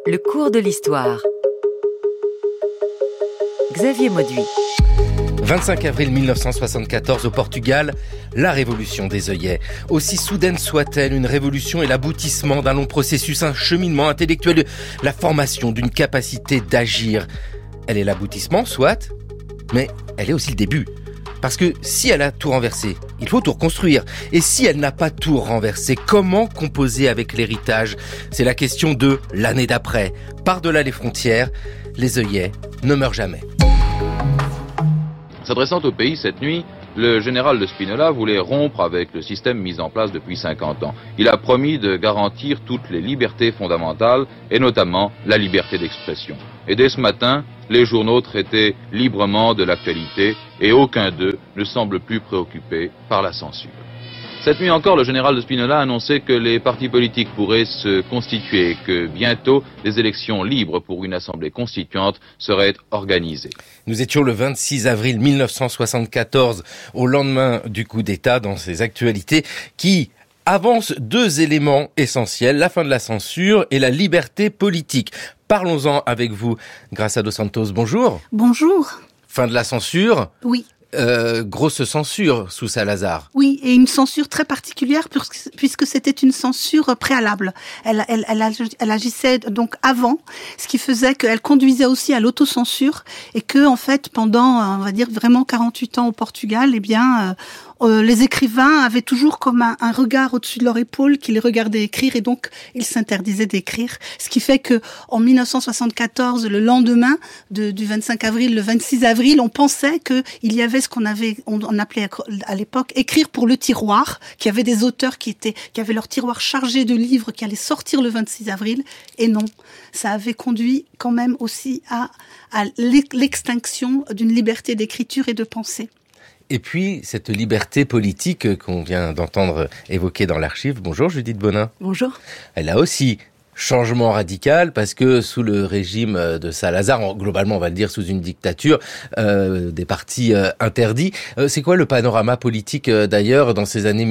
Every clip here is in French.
Le cours de l'histoire. Xavier Mauduit. 25 avril 1974 au Portugal, la révolution des œillets. Aussi soudaine soit-elle, une révolution est l'aboutissement d'un long processus, un cheminement intellectuel, la formation d'une capacité d'agir. Elle est l'aboutissement, soit, mais elle est aussi le début. Parce que si elle a tout renversé, il faut tout reconstruire. Et si elle n'a pas tout renversé, comment composer avec l'héritage ? C'est la question de l'année d'après. Par-delà les frontières, les œillets ne meurent jamais. S'adressant au pays cette nuit, le général de Spinola voulait rompre avec le système mis en place depuis 50 ans. Il a promis de garantir toutes les libertés fondamentales, et notamment la liberté d'expression. Et dès ce matin, les journaux traitaient librement de l'actualité, et aucun d'eux ne semble plus préoccupé par la censure. Cette nuit encore, le général de Spinola annonçait que les partis politiques pourraient se constituer et que bientôt, des élections libres pour une assemblée constituante seraient organisées. Nous étions le 26 avril 1974, au lendemain du coup d'État, dans ces actualités qui avancent deux éléments essentiels, la fin de la censure et la liberté politique. Parlons-en avec vous, Graça dos Santos. Bonjour. Bonjour. Fin de la censure ? Oui. Grosse censure sous Salazar. Oui, et une censure très particulière puisque c'était une censure préalable. Elle agissait donc avant, ce qui faisait qu'elle conduisait aussi à l'autocensure et que en fait pendant on va dire vraiment 48 ans au Portugal, les écrivains avaient toujours comme un regard au-dessus de leur épaule qui les regardait écrire et donc ils s'interdisaient d'écrire. Ce qui fait que en 1974, le lendemain du 25 avril, le 26 avril, on pensait qu'il y avait ce qu'on appelait à l'époque écrire pour le tiroir, qu'il y avait des auteurs qui avaient leur tiroir chargé de livres qui allaient sortir le 26 avril. Et non, ça avait conduit quand même aussi à l'extinction d'une liberté d'écriture et de pensée. Et puis, cette liberté politique qu'on vient d'entendre évoquer dans l'archive. Bonjour Judith Bonin. Bonjour. Elle a aussi changement radical parce que sous le régime de Salazar, globalement on va le dire sous une dictature, des partis interdits. C'est quoi le panorama politique d'ailleurs dans ces années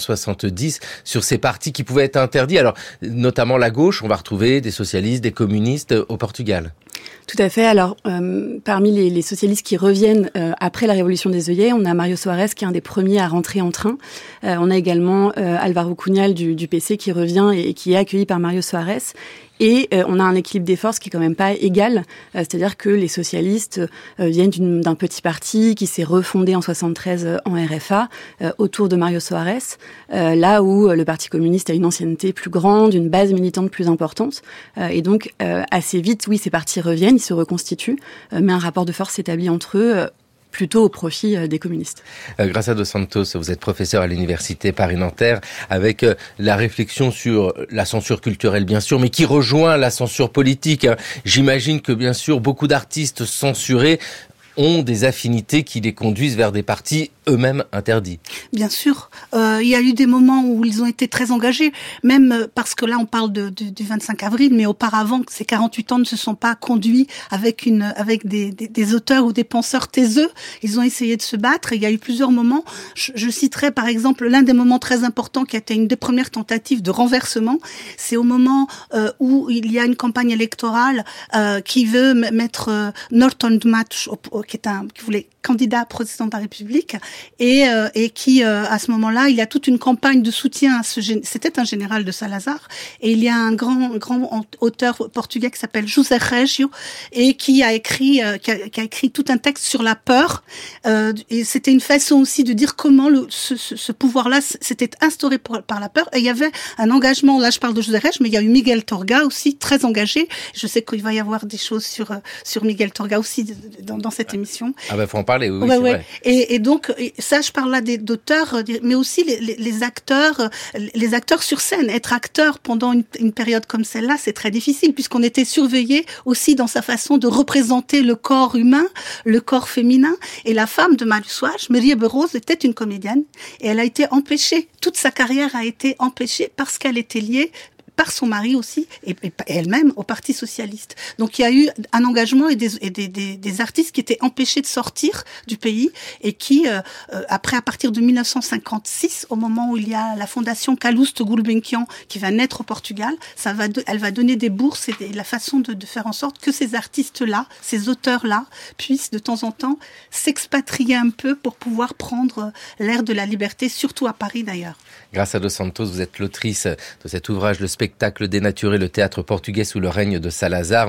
1970 sur ces partis qui pouvaient être interdits ? Alors notamment la gauche, on va retrouver des socialistes, des communistes au Portugal. Tout à fait. Alors, parmi les socialistes qui reviennent après la révolution des œillets, on a Mário Soares qui est un des premiers à rentrer en train. On a également Álvaro Cunhal du PC qui revient et qui est accueilli par Mário Soares. Et on a un équilibre des forces qui est quand même pas égal, c'est-à-dire que les socialistes viennent d'un petit parti qui s'est refondé en 73 en RFA autour de Mário Soares, là où le Parti communiste a une ancienneté plus grande, une base militante plus importante, et donc assez vite, oui, ces partis reviennent, ils se reconstituent, mais un rapport de force s'établit entre eux. Plutôt au profit des communistes. Graça dos Santos, vous êtes professeur à l'université Paris-Nanterre avec la réflexion sur la censure culturelle bien sûr, mais qui rejoint la censure politique. J'imagine que bien sûr beaucoup d'artistes censurés ont des affinités qui les conduisent vers des partis eux-mêmes interdits. Bien sûr, il y a eu des moments où ils ont été très engagés, même parce que là on parle du 25 avril, mais auparavant ces 48 ans ne se sont pas conduits avec des auteurs ou des penseurs taiseux. Ils ont essayé de se battre et il y a eu plusieurs moments. Je citerai par exemple l'un des moments très importants qui a été une des premières tentatives de renversement. C'est au moment où il y a une campagne électorale qui veut mettre Norton Match qui voulait candidat président de la République et qui à ce moment-là il y a toute une campagne de soutien à c'était un général de Salazar et il y a un grand auteur portugais qui s'appelle José Régio et qui a écrit tout un texte sur la peur et c'était une façon aussi de dire comment ce pouvoir-là s'était instauré par la peur et il y avait un engagement, là je parle de José Régio mais il y a eu Miguel Torga aussi très engagé. Je sais qu'il va y avoir des choses sur Miguel Torga aussi dans cette émission. Ah ben faut en parler, oui, ouais, c'est ouais. vrai. Et donc ça, je parle là d'auteurs, mais aussi les acteurs sur scène. Être acteur pendant une période comme celle-là, c'est très difficile puisqu'on était surveillé aussi dans sa façon de représenter le corps humain, le corps féminin. Et la femme de Mário Soares, Maria Barroso, était une comédienne et elle a été empêchée. Toute sa carrière a été empêchée parce qu'elle était liée par son mari aussi, et elle-même au Parti socialiste. Donc il y a eu un engagement et des artistes qui étaient empêchés de sortir du pays et qui, après, à partir de 1956, au moment où il y a la fondation Calouste Gulbenkian qui va naître au Portugal, elle va donner des bourses et la façon de faire en sorte que ces artistes-là, ces auteurs-là, puissent de temps en temps s'expatrier un peu pour pouvoir prendre l'air de la liberté, surtout à Paris d'ailleurs. Graça dos Santos, vous êtes l'autrice de cet ouvrage, Le spectacle dénaturé, le théâtre portugais sous le règne de Salazar,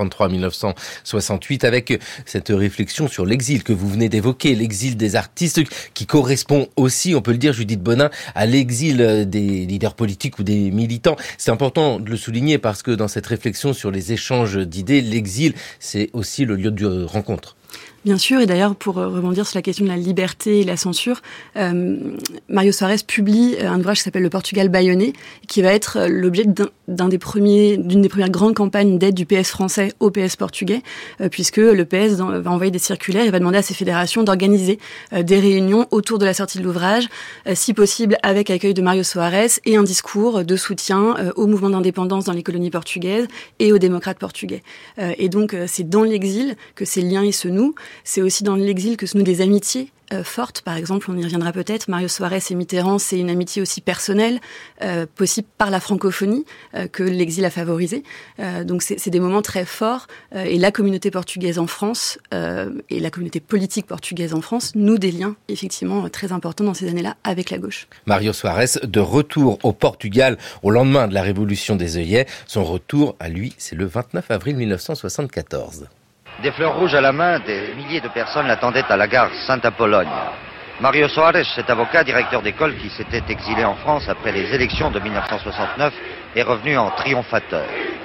1933-1968, avec cette réflexion sur l'exil que vous venez d'évoquer, l'exil des artistes qui correspond aussi, on peut le dire, Judith Bonin, à l'exil des leaders politiques ou des militants. C'est important de le souligner parce que dans cette réflexion sur les échanges d'idées, l'exil, c'est aussi le lieu de rencontre. Bien sûr, et d'ailleurs, pour rebondir sur la question de la liberté et la censure, Mário Soares publie un ouvrage qui s'appelle Le Portugal bâillonné, qui va être l'objet d'une des premières grandes campagnes d'aide du PS français au PS portugais, puisque le PS va envoyer des circulaires et va demander à ses fédérations d'organiser des réunions autour de la sortie de l'ouvrage, si possible avec accueil de Mário Soares et un discours de soutien au mouvement d'indépendance dans les colonies portugaises et aux démocrates portugais. Et donc, c'est dans l'exil que ces liens ils se nouent. C'est aussi dans l'exil que se nouent des amitiés fortes. Par exemple, on y reviendra peut-être, Mário Soares et Mitterrand, c'est une amitié aussi personnelle, possible par la francophonie, que l'exil a favorisé. Donc c'est des moments très forts. Et la communauté portugaise en France, et la communauté politique portugaise en France, nouent des liens effectivement très importants dans ces années-là avec la gauche. Mário Soares, de retour au Portugal au lendemain de la révolution des œillets. Son retour, à lui, c'est le 29 avril 1974. Des fleurs rouges à la main, des milliers de personnes l'attendaient à la gare Sainte-Apollogne. Mário Soares, cet avocat, directeur d'école qui s'était exilé en France après les élections de 1969, est revenu en triomphateur.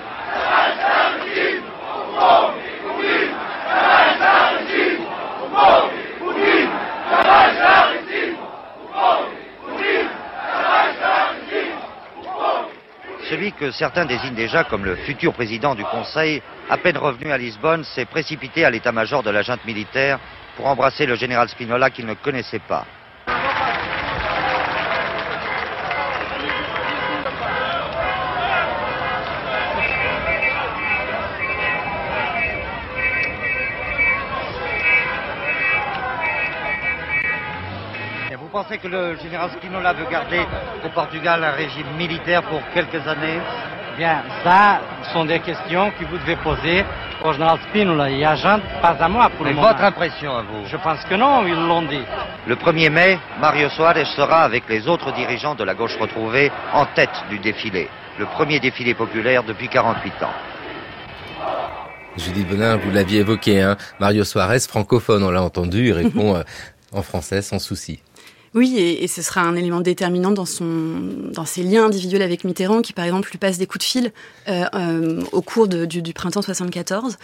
Celui que certains désignent déjà comme le futur président du Conseil, à peine revenu à Lisbonne, s'est précipité à l'état-major de la junte militaire pour embrasser le général Spinola qu'il ne connaissait pas. Vous pensez que le général Spinola veut garder au Portugal un régime militaire pour quelques années? Bien, ça sont des questions que vous devez poser au général Spinola et à Jean, pas à moi pour le moment. Votre impression à vous? Je pense que non, ils l'ont dit. Le 1er mai, Mário Soares sera, avec les autres dirigeants de la gauche retrouvée, en tête du défilé. Le premier défilé populaire depuis 48 ans. Judith Bonin, vous l'aviez évoqué, Mário Soares, francophone, on l'a entendu, il répond en français sans souci. Oui, et ce sera un élément déterminant dans ses liens individuels avec Mitterrand, qui par exemple lui passe des coups de fil au cours du printemps 74.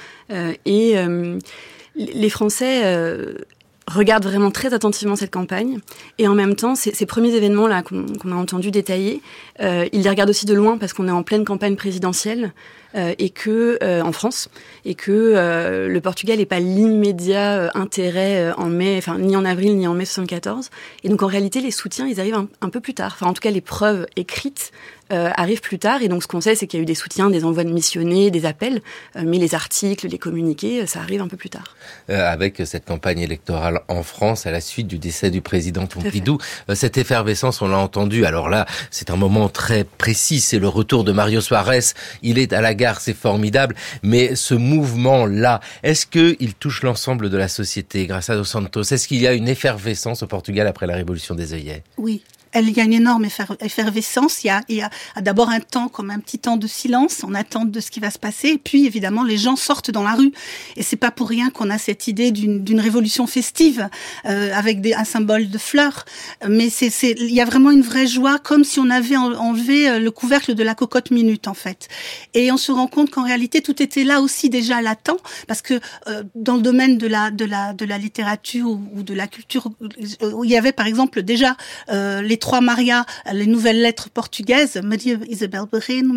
Les Français regardent vraiment très attentivement cette campagne, et en même temps, ces premiers événements-là qu'on a entendu détailler, ils les regardent aussi de loin parce qu'on est en pleine campagne présidentielle. Et que en France, et que le Portugal n'est pas l'immédiat intérêt en mai, enfin ni en avril ni en mai 74. Et donc en réalité, les soutiens, ils arrivent un peu plus tard. Enfin, en tout cas, les preuves écrites arrivent plus tard. Et donc ce qu'on sait, c'est qu'il y a eu des soutiens, des envois de missionnés, des appels, mais les articles, les communiqués, ça arrive un peu plus tard. Avec cette campagne électorale en France, à la suite du décès du président Pompidou, cette effervescence, on l'a entendu. Alors là, c'est un moment très précis. C'est le retour de Mário Soares. Il est à la gare, c'est formidable, mais ce mouvement-là, est-ce qu'il touche l'ensemble de la société, Graça dos Santos? Est-ce qu'il y a une effervescence au Portugal après la révolution des œillets? Oui. Il y a une énorme effervescence. Il y a d'abord un petit temps de silence en attente de ce qui va se passer. Et puis, évidemment, les gens sortent dans la rue. Et c'est pas pour rien qu'on a cette idée d'une révolution festive, avec un symbole de fleurs. Mais il y a vraiment une vraie joie, comme si on avait enlevé le couvercle de la cocotte minute, en fait. Et on se rend compte qu'en réalité, tout était là aussi déjà latent, parce que, dans le domaine de la littérature ou de la culture, où il y avait, par exemple, déjà, les trois Maria, les nouvelles lettres portugaises, Maria Isabel Barreno,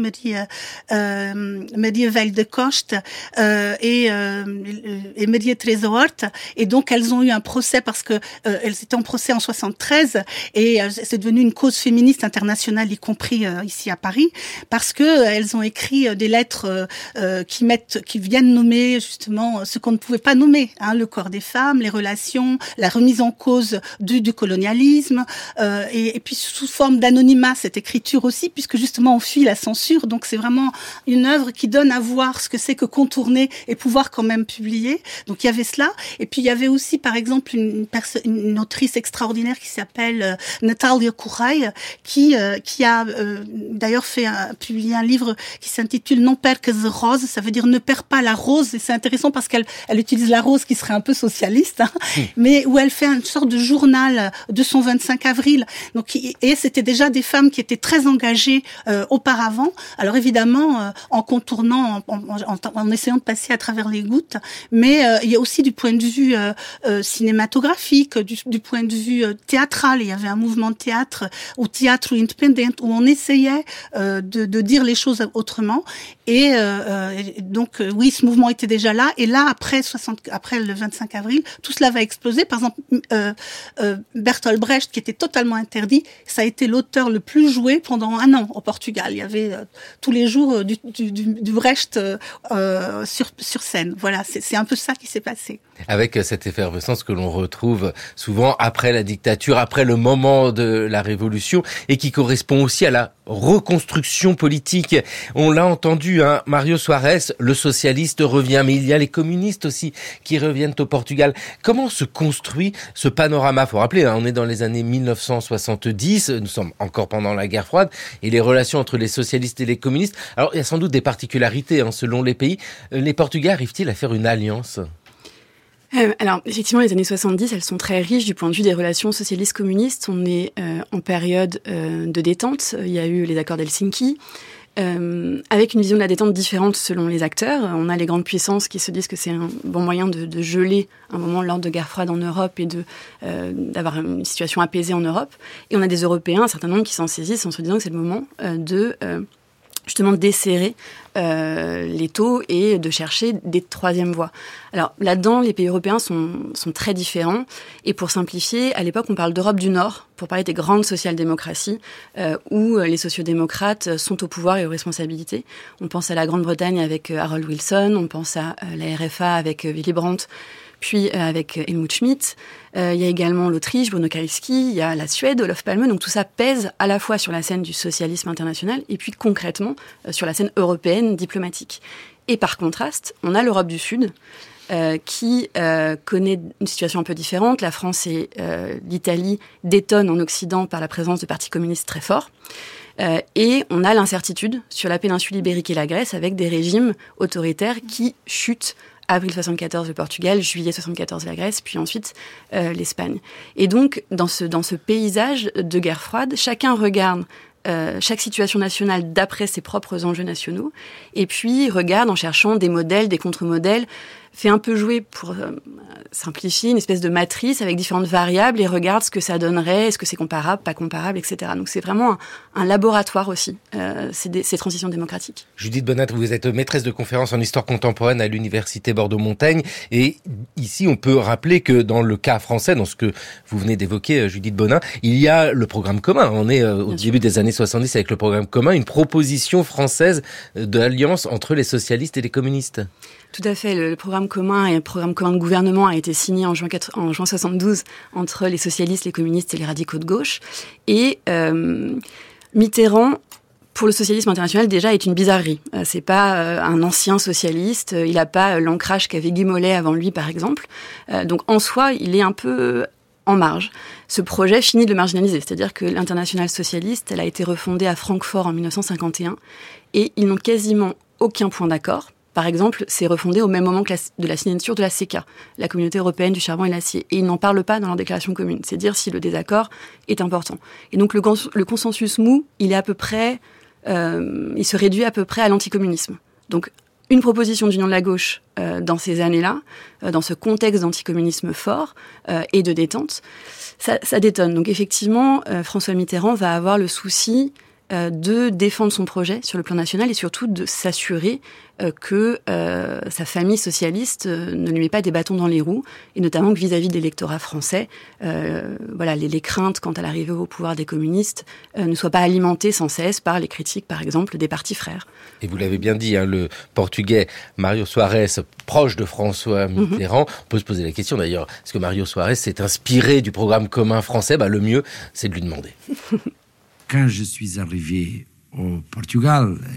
Maria Velho de Costa et Maria Teresa Horta. Et donc elles ont eu un procès parce que elles étaient en procès en 73 et c'est devenu une cause féministe internationale, y compris ici à Paris, parce que elles ont écrit des lettres qui viennent nommer justement ce qu'on ne pouvait pas nommer, le corps des femmes, les relations, la remise en cause du colonialisme, et puis sous forme d'anonymat, cette écriture aussi, puisque justement on fuit la censure. Donc c'est vraiment une œuvre qui donne à voir ce que c'est que contourner et pouvoir quand même publier. Donc il y avait cela, et puis il y avait aussi par exemple une autrice extraordinaire qui s'appelle Natalia Correia, qui a d'ailleurs publié un livre qui s'intitule Non percas a rosa, ça veut dire ne perds pas la rose, et c'est intéressant parce qu'elle utilise la rose qui serait un peu socialiste, mais où elle fait une sorte de journal de son 25 avril. Donc, et c'était déjà des femmes qui étaient très engagées auparavant. Alors évidemment, en contournant, en essayant de passer à travers les gouttes, mais il y a aussi du point de vue cinématographique, du point de vue théâtral. Il y avait un mouvement de théâtre, ou théâtre indépendant, où on essayait de dire les choses autrement. Et donc oui, ce mouvement était déjà là. Et là, après le 25 avril, tout cela va exploser. Par exemple, Bertolt Brecht, qui était totalement interdit, ça a été l'auteur le plus joué pendant 1 an au Portugal. Il y avait tous les jours du Brecht sur scène. Voilà, c'est un peu ça qui s'est passé. Avec cette effervescence que l'on retrouve souvent après la dictature, après le moment de la révolution, et qui correspond aussi à la reconstruction politique. On l'a entendu, Mário Soares, le socialiste revient, mais il y a les communistes aussi qui reviennent au Portugal. Comment se construit ce panorama ? Faut rappeler, on est dans les années 1970, nous sommes encore pendant la guerre froide, et les relations entre les socialistes et les communistes. Alors, il y a sans doute des particularités selon les pays. Les Portugais arrivent-ils à faire une alliance ? Alors, effectivement, les années 70, elles sont très riches du point de vue des relations socialistes-communistes. On est en période de détente. Il y a eu les accords d'Helsinki, avec une vision de la détente différente selon les acteurs. On a les grandes puissances qui se disent que c'est un bon moyen de geler un moment l'ordre de guerre froide en Europe et d'avoir une situation apaisée en Europe. Et on a des Européens, un certain nombre, qui s'en saisissent en se disant que c'est le moment justement desserrer les taux et de chercher des troisièmes voies. Alors là-dedans, les pays européens sont très différents. Et pour simplifier, à l'époque, on parle d'Europe du Nord pour parler des grandes social-démocraties où les sociodémocrates sont au pouvoir et aux responsabilités. On pense à la Grande-Bretagne avec Harold Wilson, on pense à la RFA avec Willy Brandt, puis avec Helmut Schmidt. Il y a également l'Autriche, Bruno Kreisky, il y a la Suède, Olof Palme. Donc tout ça pèse à la fois sur la scène du socialisme international et puis concrètement sur la scène européenne diplomatique. Et par contraste, on a l'Europe du Sud qui connaît une situation un peu différente. La France et l'Italie détonnent en Occident par la présence de partis communistes très forts. Et on a l'incertitude sur la péninsule ibérique et la Grèce avec des régimes autoritaires qui chutent. Avril 74 le Portugal, juillet 74 la Grèce, puis ensuite l'Espagne. Et donc, dans ce paysage de guerre froide, chacun regarde chaque situation nationale d'après ses propres enjeux nationaux, et puis regarde en cherchant des modèles, des contre-modèles, fait un peu jouer, pour simplifier, une espèce de matrice avec différentes variables et regarde ce que ça donnerait, est-ce que c'est comparable, pas comparable, etc. Donc c'est vraiment un laboratoire aussi, ces transitions démocratiques. Judith Bonnat, vous êtes maîtresse de conférences en histoire contemporaine à l'Université Bordeaux-Montaigne, et ici on peut rappeler que dans le cas français, dans ce que vous venez d'évoquer, Judith Bonnat, il y a le programme commun. On est au début des années 70 avec le programme commun, une proposition française d'alliance entre les socialistes et les communistes. Tout à fait. Le programme commun et le programme commun de gouvernement a été signé en juin 72 entre les socialistes, les communistes et les radicaux de gauche. Et Mitterrand, pour le socialisme international, déjà est une bizarrerie. C'est pas un ancien socialiste. Il n'a pas l'ancrage qu'avait Guy Mollet avant lui, par exemple. Donc en soi, il est un peu en marge. Ce projet finit de le marginaliser. C'est-à-dire que l'Internationale socialiste, elle a été refondée à Francfort en 1951 et ils n'ont quasiment aucun point d'accord. Par exemple, c'est refondé au même moment que de la signature de la CECA, la Communauté européenne du charbon et de l'acier. Et ils n'en parlent pas dans leur déclaration commune. C'est dire si le désaccord est important. Et donc le consensus mou, il est à peu près, il se réduit à peu près à l'anticommunisme. Donc une proposition d'union de la gauche dans ces années-là, dans ce contexte d'anticommunisme fort et de détente, ça détonne. Donc effectivement, François Mitterrand va avoir le souci de défendre son projet sur le plan national et surtout de s'assurer que sa famille socialiste ne lui met pas des bâtons dans les roues, et notamment que vis-à-vis de l'électorat français, les craintes quant à l'arrivée au pouvoir des communistes ne soient pas alimentées sans cesse par les critiques, par exemple, des partis frères. Et vous l'avez bien dit, le portugais Mário Soares, proche de François Mitterrand, on peut se poser la question d'ailleurs, est-ce que Mário Soares s'est inspiré du programme commun français ? Le mieux, c'est de lui demander. Quand je suis arrivé au Portugal en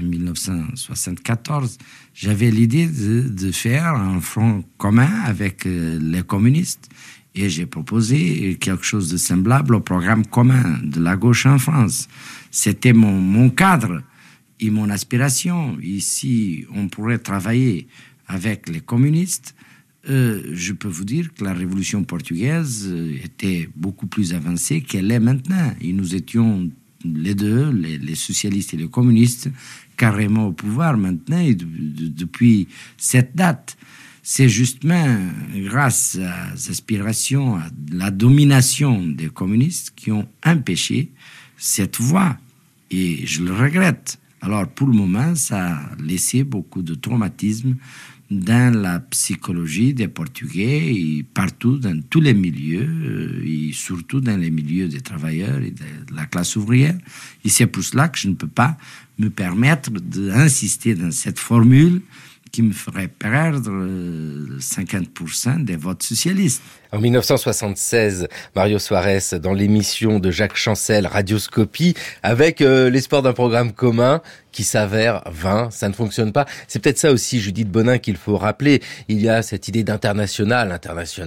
1974, j'avais l'idée de faire un front commun avec les communistes et j'ai proposé quelque chose de semblable au programme commun de la gauche en France. C'était mon cadre et mon aspiration. Ici, on pourrait travailler avec les communistes. Je peux vous dire que la révolution portugaise était beaucoup plus avancée qu'elle est maintenant. Et nous étions les deux, les socialistes et les communistes, carrément au pouvoir maintenant et depuis cette date. C'est justement grâce aux aspirations, à la domination des communistes qui ont empêché cette voie. Et je le regrette. Alors pour le moment, ça a laissé beaucoup de traumatisme dans la psychologie des Portugais et partout, dans tous les milieux, et surtout dans les milieux des travailleurs et de la classe ouvrière. Et c'est pour cela que je ne peux pas me permettre d'insister dans cette formule qui me ferait perdre 50% des votes socialistes. En 1976, Mário Soares, dans l'émission de Jacques Chancel, Radioscopie, avec l'espoir d'un programme commun qui s'avère vain, ça ne fonctionne pas. C'est peut-être ça aussi, Judith Bonin, qu'il faut rappeler. Il y a cette idée d'international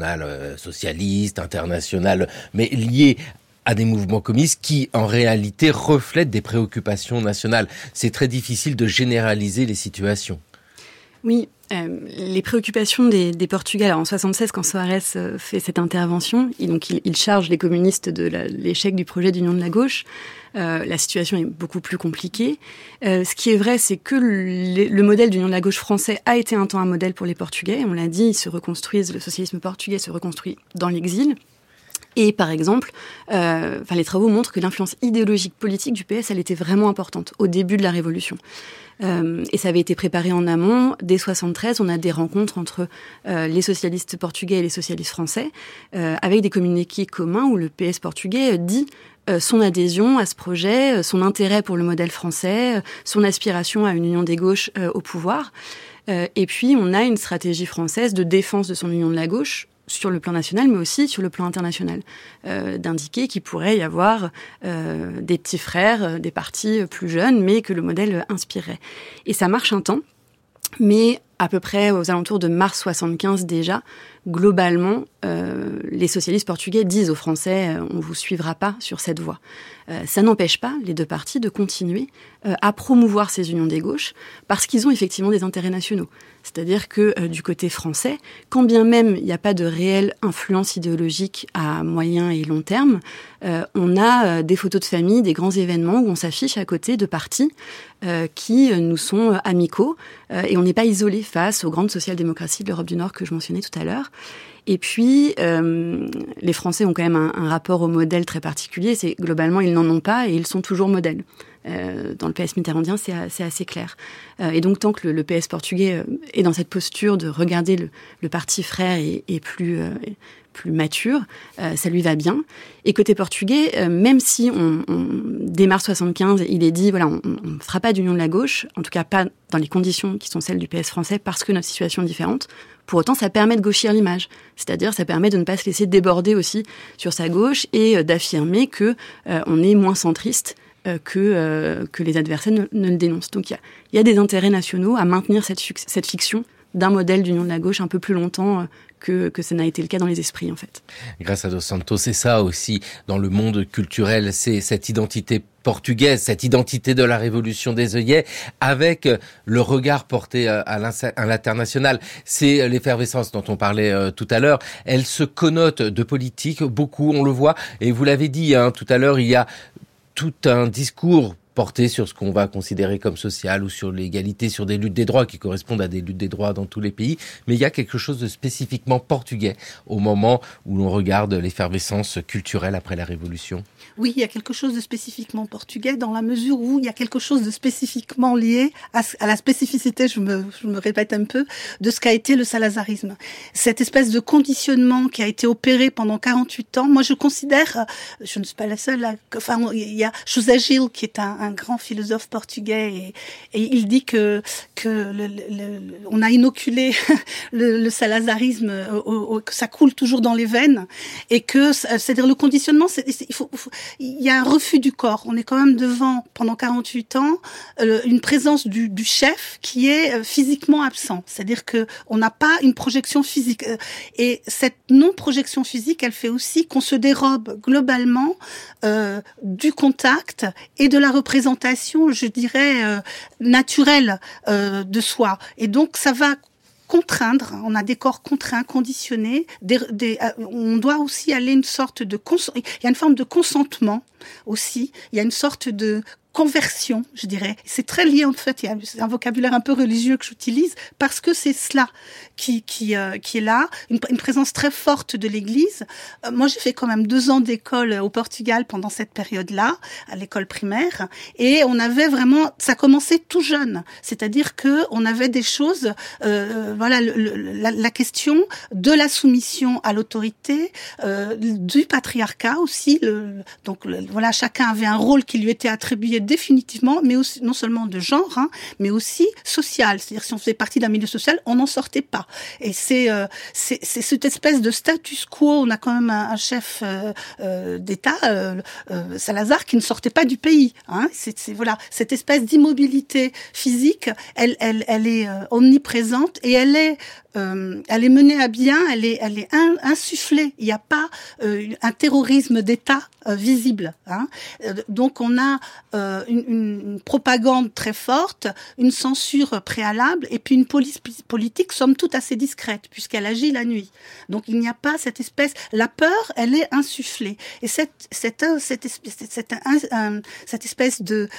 socialiste, international, mais lié à des mouvements communistes qui, en réalité, reflètent des préoccupations nationales. C'est très difficile de généraliser les situations. Oui, les préoccupations des Portugais. Alors en 1976, quand Soares fait cette intervention, il charge les communistes de l'échec du projet d'union de la gauche. La situation est beaucoup plus compliquée. Ce qui est vrai, c'est que le modèle d'union de la gauche français a été un temps un modèle pour les Portugais. On l'a dit, le socialisme portugais se reconstruit dans l'exil. Et par exemple, les travaux montrent que l'influence idéologique politique du PS, elle était vraiment importante au début de la Révolution. Et ça avait été préparé en amont. Dès 1973, on a des rencontres entre les socialistes portugais et les socialistes français, avec des communiqués communs où le PS portugais dit son adhésion à ce projet, son intérêt pour le modèle français, son aspiration à une union des gauches au pouvoir. Et puis, on a une stratégie française de défense de son union de la gauche, sur le plan national, mais aussi sur le plan international, d'indiquer qu'il pourrait y avoir des petits frères, des partis plus jeunes, mais que le modèle inspirerait. Et ça marche un temps, mais à peu près aux alentours de mars 75 déjà, globalement, les socialistes portugais disent aux Français « on vous suivra pas sur cette voie ». Ça n'empêche pas les deux partis de continuer à promouvoir ces unions des gauches parce qu'ils ont effectivement des intérêts nationaux. C'est-à-dire que du côté français, quand bien même il n'y a pas de réelle influence idéologique à moyen et long terme, on a des photos de famille, des grands événements où on s'affiche à côté de partis qui nous sont amicaux et on n'est pas isolé face aux grandes social-démocraties de l'Europe du Nord que je mentionnais tout à l'heure. Et puis, les Français ont quand même un rapport au modèle très particulier. C'est globalement, ils n'en ont pas et ils sont toujours modèles. Dans le PS mitterrandien, c'est assez clair. Et donc, tant que le PS portugais est dans cette posture de regarder le parti frère et plus mature, ça lui va bien. Et côté portugais, même si dès mars 75, il est dit, voilà, on ne fera pas d'union de la gauche, en tout cas pas dans les conditions qui sont celles du PS français, parce que notre situation est différente. Pour autant, ça permet de gauchir l'image. C'est-à-dire, ça permet de ne pas se laisser déborder aussi sur sa gauche et d'affirmer que on est moins centriste que les adversaires ne le dénoncent. Donc, il y a des intérêts nationaux à maintenir cette fiction d'un modèle d'union de la gauche un peu plus longtemps que ça n'a été le cas dans les esprits, en fait. Grâce à Dos Santos, c'est ça aussi, dans le monde culturel, c'est cette identité portugaise, cette identité de la révolution des œillets, avec le regard porté à l'international. C'est l'effervescence dont on parlait tout à l'heure. Elle se connote de politique, beaucoup, on le voit. Et vous l'avez dit tout à l'heure, il y a tout un discours porté sur ce qu'on va considérer comme social ou sur l'égalité, sur des luttes des droits qui correspondent à des luttes des droits dans tous les pays. Mais il y a quelque chose de spécifiquement portugais au moment où l'on regarde l'effervescence culturelle après la Révolution. Oui, il y a quelque chose de spécifiquement portugais dans la mesure où il y a quelque chose de spécifiquement lié à la spécificité, je me répète un peu, de ce qu'a été le salazarisme. Cette espèce de conditionnement qui a été opéré pendant 48 ans, moi je considère, je ne suis pas la seule, il y a José Gil qui est un grand philosophe portugais et il dit que on a inoculé le salazarisme, que ça coule toujours dans les veines et que, c'est-à-dire le conditionnement, il y a un refus du corps. On est quand même devant, pendant 48 ans, une présence du chef qui est physiquement absent. C'est-à-dire que on n'a pas une projection physique. Et cette non-projection physique, elle fait aussi qu'on se dérobe globalement du contact et de la représentation, je dirais, naturelle de soi. Et donc, ça va contraindre, on a des corps contraints, conditionnés, on doit aussi aller une sorte de il y a une forme de consentement aussi, il y a une sorte de conversion, je dirais. C'est très lié en fait, c'est un vocabulaire un peu religieux que j'utilise parce que c'est cela qui est là, une présence très forte de l'Église. Moi, j'ai fait quand même 2 ans d'école au Portugal pendant cette période-là, à l'école primaire, et on avait vraiment, ça commençait tout jeune, c'est-à-dire que on avait des choses, voilà, la question de la soumission à l'autorité, du patriarcat aussi. Voilà, chacun avait un rôle qui lui était attribué définitivement, mais aussi non seulement de genre, mais aussi social. C'est-à-dire si on faisait partie d'un milieu social, on n'en sortait pas. Et c'est cette espèce de status quo. On a quand même un chef d'État, Salazar, qui ne sortait pas du pays. C'est voilà, cette espèce d'immobilité physique, elle est omniprésente et elle est menée à bien, elle est insufflée. Il n'y a pas un terrorisme d'État visible. Donc on a une propagande très forte, une censure préalable et puis une police politique somme toute assez discrète puisqu'elle agit la nuit. Donc il n'y a pas cette espèce, la peur, elle est insufflée. Et cette espèce de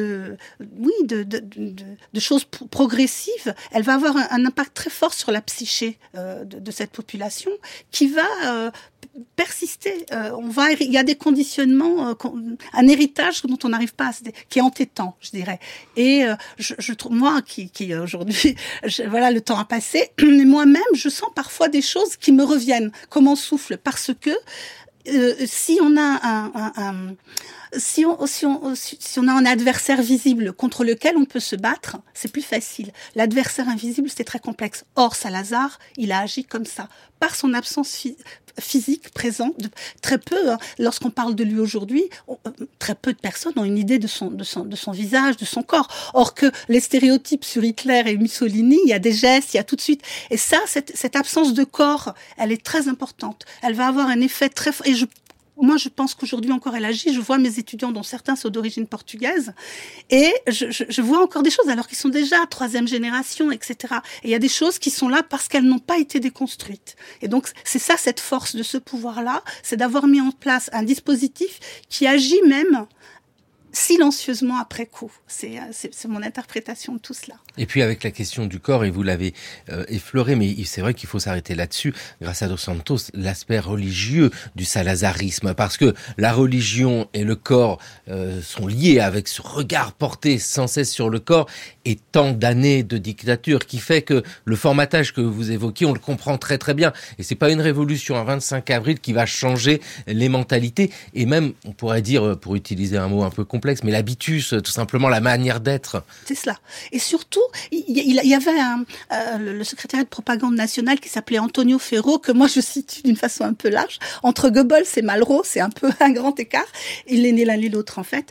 choses progressives, elle va avoir un impact très fort sur la psyché de cette population qui va persister. Il y a des conditionnements, un héritage dont on n'arrive pas qui est entêtant, je dirais. Et je trouve, moi, qui aujourd'hui, voilà, le temps a passé, mais moi-même, je sens parfois des choses qui me reviennent comme en souffle, parce que si on a si on a un adversaire visible contre lequel on peut se battre, c'est plus facile. L'adversaire invisible, c'est très complexe. Or, Salazar, il a agi comme ça, par son absence physique présente. Très peu, lorsqu'on parle de lui aujourd'hui, très peu de personnes ont une idée de son visage, de son corps. Or que les stéréotypes sur Hitler et Mussolini, il y a des gestes, il y a tout de suite. Et ça, cette absence de corps, elle est très importante. Elle va avoir un effet très fort. Et moi, je pense qu'aujourd'hui encore, elle agit. Je vois mes étudiants, dont certains sont d'origine portugaise, et je vois encore des choses, alors qu'ils sont déjà 3e génération, etc. Et il y a des choses qui sont là parce qu'elles n'ont pas été déconstruites. Et donc, c'est ça, cette force de ce pouvoir-là, c'est d'avoir mis en place un dispositif qui agit même silencieusement après coup. C'est mon interprétation de tout cela. Et puis avec la question du corps, et vous l'avez effleuré, mais c'est vrai qu'il faut s'arrêter là-dessus, grâce à Dos Santos, l'aspect religieux du salazarisme, parce que la religion et le corps sont liés avec ce regard porté sans cesse sur le corps, et tant d'années de dictature qui fait que le formatage que vous évoquiez, on le comprend très très bien. Et c'est pas une révolution à 25 avril qui va changer les mentalités, et même, on pourrait dire, pour utiliser un mot un peu complexe, mais l'habitus, tout simplement la manière d'être. C'est cela. Et surtout, il y avait le secrétaire de propagande nationale qui s'appelait Antonio Ferro, que moi je situe d'une façon un peu large. Entre Goebbels et Malraux, c'est un peu un grand écart. Il est né l'un et l'autre en fait.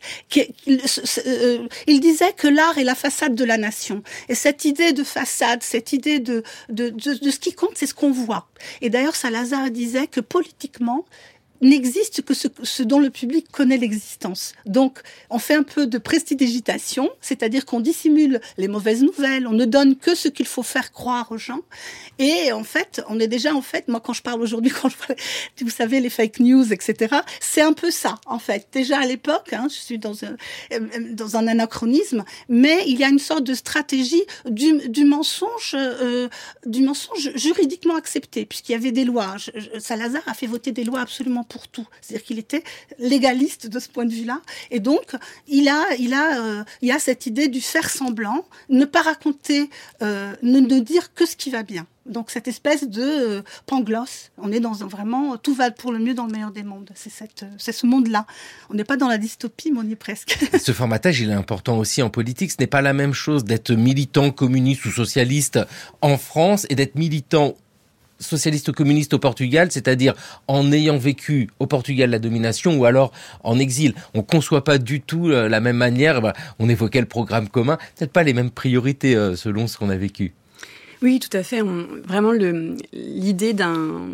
Il disait que l'art est la façade de la nation. Et cette idée de façade, cette idée de ce qui compte, c'est ce qu'on voit. Et d'ailleurs, Salazar disait que politiquement, n'existe que ce dont le public connaît l'existence. Donc, on fait un peu de prestidigitation, c'est-à-dire qu'on dissimule les mauvaises nouvelles, on ne donne que ce qu'il faut faire croire aux gens. Et en fait, on est déjà, moi quand je parle aujourd'hui, vous savez, les fake news, etc., c'est un peu ça, en fait. Déjà à l'époque, je suis dans un anachronisme, mais il y a une sorte de stratégie du mensonge juridiquement accepté, puisqu'il y avait des lois. Salazar a fait voter des lois absolument pour tout. C'est-à-dire qu'il était légaliste de ce point de vue-là. Et donc, il y a cette idée du faire semblant, ne pas raconter, ne dire que ce qui va bien. Donc, cette espèce de Pangloss. On est vraiment, tout va pour le mieux dans le meilleur des mondes. C'est ce monde-là. On n'est pas dans la dystopie, mais on y est presque. Ce formatage, il est important aussi en politique. Ce n'est pas la même chose d'être militant communiste ou socialiste en France et d'être militant socialiste ou communiste au Portugal, c'est-à-dire en ayant vécu au Portugal la domination ou alors en exil. On ne conçoit pas du tout la même manière. On évoquait le programme commun, peut-être pas les mêmes priorités selon ce qu'on a vécu. Oui, tout à fait. Vraiment, l'idée d'un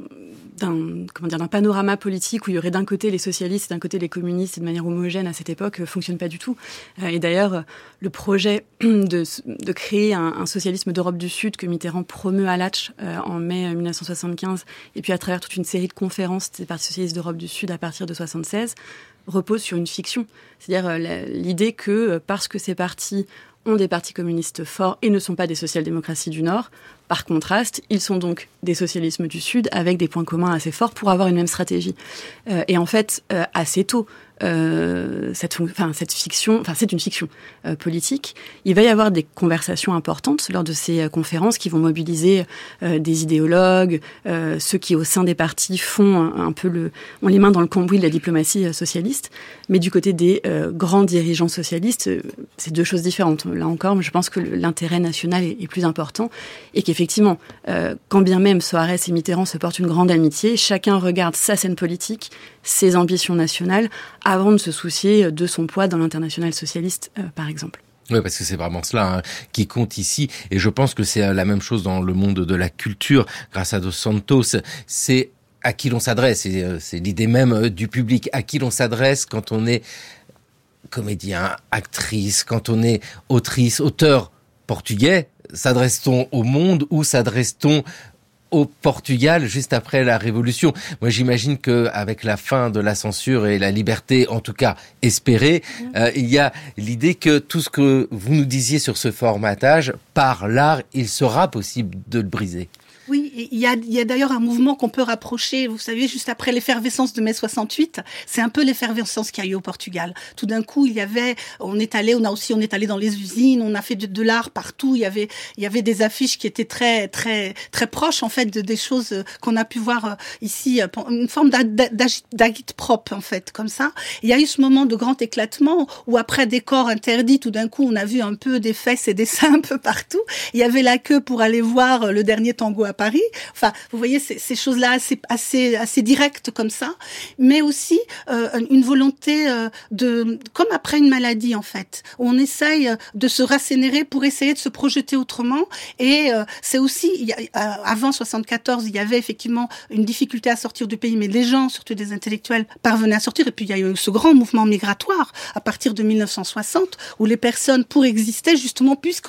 panorama politique où il y aurait d'un côté les socialistes et d'un côté les communistes et de manière homogène à cette époque fonctionne pas du tout. Et d'ailleurs, le projet de créer un socialisme d'Europe du Sud que Mitterrand promeut à Latch en mai 1975 et puis à travers toute une série de conférences des partis socialistes d'Europe du Sud à partir de 1976 repose sur une fiction. C'est-à-dire l'idée que parce que ces partis ont des partis communistes forts et ne sont pas des social-démocraties du Nord. Par contraste, ils sont donc des socialismes du Sud avec des points communs assez forts pour avoir une même stratégie. Et en fait, assez tôt, cette fiction, c'est une fiction politique. Il va y avoir des conversations importantes lors de ces conférences qui vont mobiliser des idéologues, ceux qui au sein des partis ont les mains dans le cambouis de la diplomatie socialiste. Mais du côté des grands dirigeants socialistes, c'est deux choses différentes. Là encore, je pense que l'intérêt national est plus important et qu'effectivement, quand bien même Soares et Mitterrand se portent une grande amitié, chacun regarde sa scène politique, ses ambitions nationales, avant de se soucier de son poids dans l'internationale socialiste, par exemple. Oui, parce que c'est vraiment cela qui compte ici. Et je pense que c'est la même chose dans le monde de la culture, grâce à Dos Santos. C'est à qui l'on s'adresse. Et c'est l'idée même du public. À qui l'on s'adresse quand on est comédien, actrice, quand on est autrice, auteur portugais. S'adresse-t-on au monde ou s'adresse-t-on au Portugal juste après la Révolution? Moi, j'imagine que avec la fin de la censure et la liberté, en tout cas espérée, il y a l'idée que tout ce que vous nous disiez sur ce formatage, par l'art, il sera possible de le briser. Oui, il y a d'ailleurs un mouvement qu'on peut rapprocher, vous savez, juste après l'effervescence de mai 68, c'est un peu l'effervescence qu'il y a eu au Portugal. Tout d'un coup, on est allé dans les usines, on a fait de l'art partout, il y avait des affiches qui étaient très, très, très proches, en fait, des choses qu'on a pu voir ici, une forme d'agit-prop, en fait, comme ça. Il y a eu ce moment de grand éclatement où après des corps interdits, tout d'un coup, on a vu un peu des fesses et des seins un peu partout. Il y avait la queue pour aller voir le dernier tango à Paris. Enfin, vous voyez ces choses-là assez directes comme ça, mais aussi une volonté comme après une maladie en fait, où on essaye de se rassénérer pour essayer de se projeter autrement. Et c'est aussi avant 74, il y avait effectivement une difficulté à sortir du pays, mais les gens, surtout des intellectuels, parvenaient à sortir. Et puis il y a eu ce grand mouvement migratoire à partir de 1960, où les personnes, pour exister justement, puisqu'on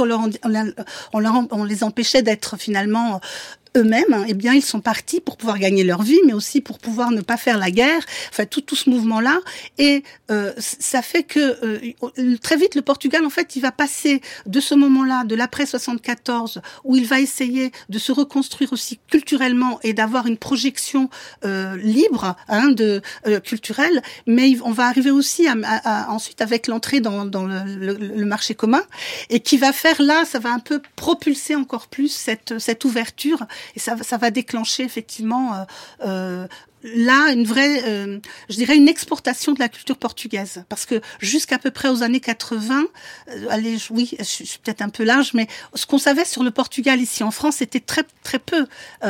les empêchait d'être finalement eux-mêmes, eh bien, ils sont partis pour pouvoir gagner leur vie, mais aussi pour pouvoir ne pas faire la guerre. Enfin, tout ce mouvement-là. Et ça fait que très vite, le Portugal, en fait, il va passer de ce moment-là, de l'après 74, où il va essayer de se reconstruire aussi culturellement et d'avoir une projection libre, culturelle. Mais on va arriver aussi ensuite avec l'entrée dans le marché commun, et qui va faire là, ça va un peu propulser encore plus cette ouverture. Et ça va déclencher effectivement là une vraie, je dirais une exportation de la culture portugaise, parce que jusqu'à peu près aux années 80, je suis peut-être un peu large, mais ce qu'on savait sur le Portugal ici en France, c'était très très peu.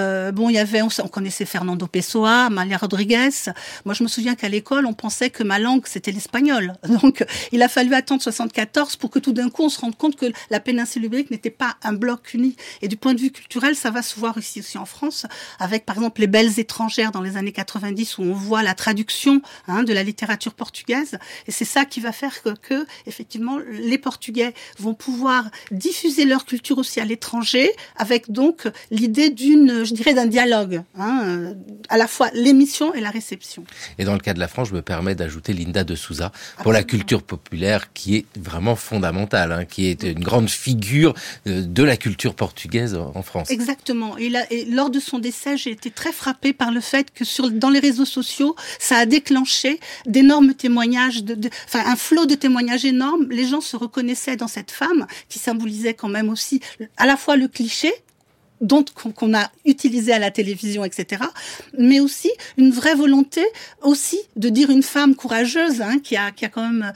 On connaissait Fernando Pessoa, Amalia Rodrigues. Moi, je me souviens qu'à l'école, on pensait que ma langue c'était l'espagnol. Donc, il a fallu attendre 74 pour que tout d'un coup, on se rende compte que la péninsule ibérique n'était pas un bloc uni. Et du point de vue culturel, ça va se voir ici aussi en France, avec par exemple les Belles étrangères dans les années 80. 90 où on voit la traduction de la littérature portugaise. Et c'est ça qui va faire que effectivement, les Portugais vont pouvoir diffuser leur culture aussi à l'étranger, avec donc l'idée d'un dialogue, à la fois l'émission et la réception. Et dans le cas de la France, je me permets d'ajouter Linda de Souza pour la culture populaire, qui est vraiment fondamentale, qui est une grande figure de la culture portugaise en France. Exactement. Et lors de son décès, j'ai été très frappée par le fait que dans les réseaux sociaux, ça a déclenché d'énormes témoignages, un flot de témoignages énormes. Les gens se reconnaissaient dans cette femme qui symbolisait quand même aussi à la fois le cliché qu'on a utilisé à la télévision, etc., mais aussi une vraie volonté aussi de dire une femme courageuse, qui a quand même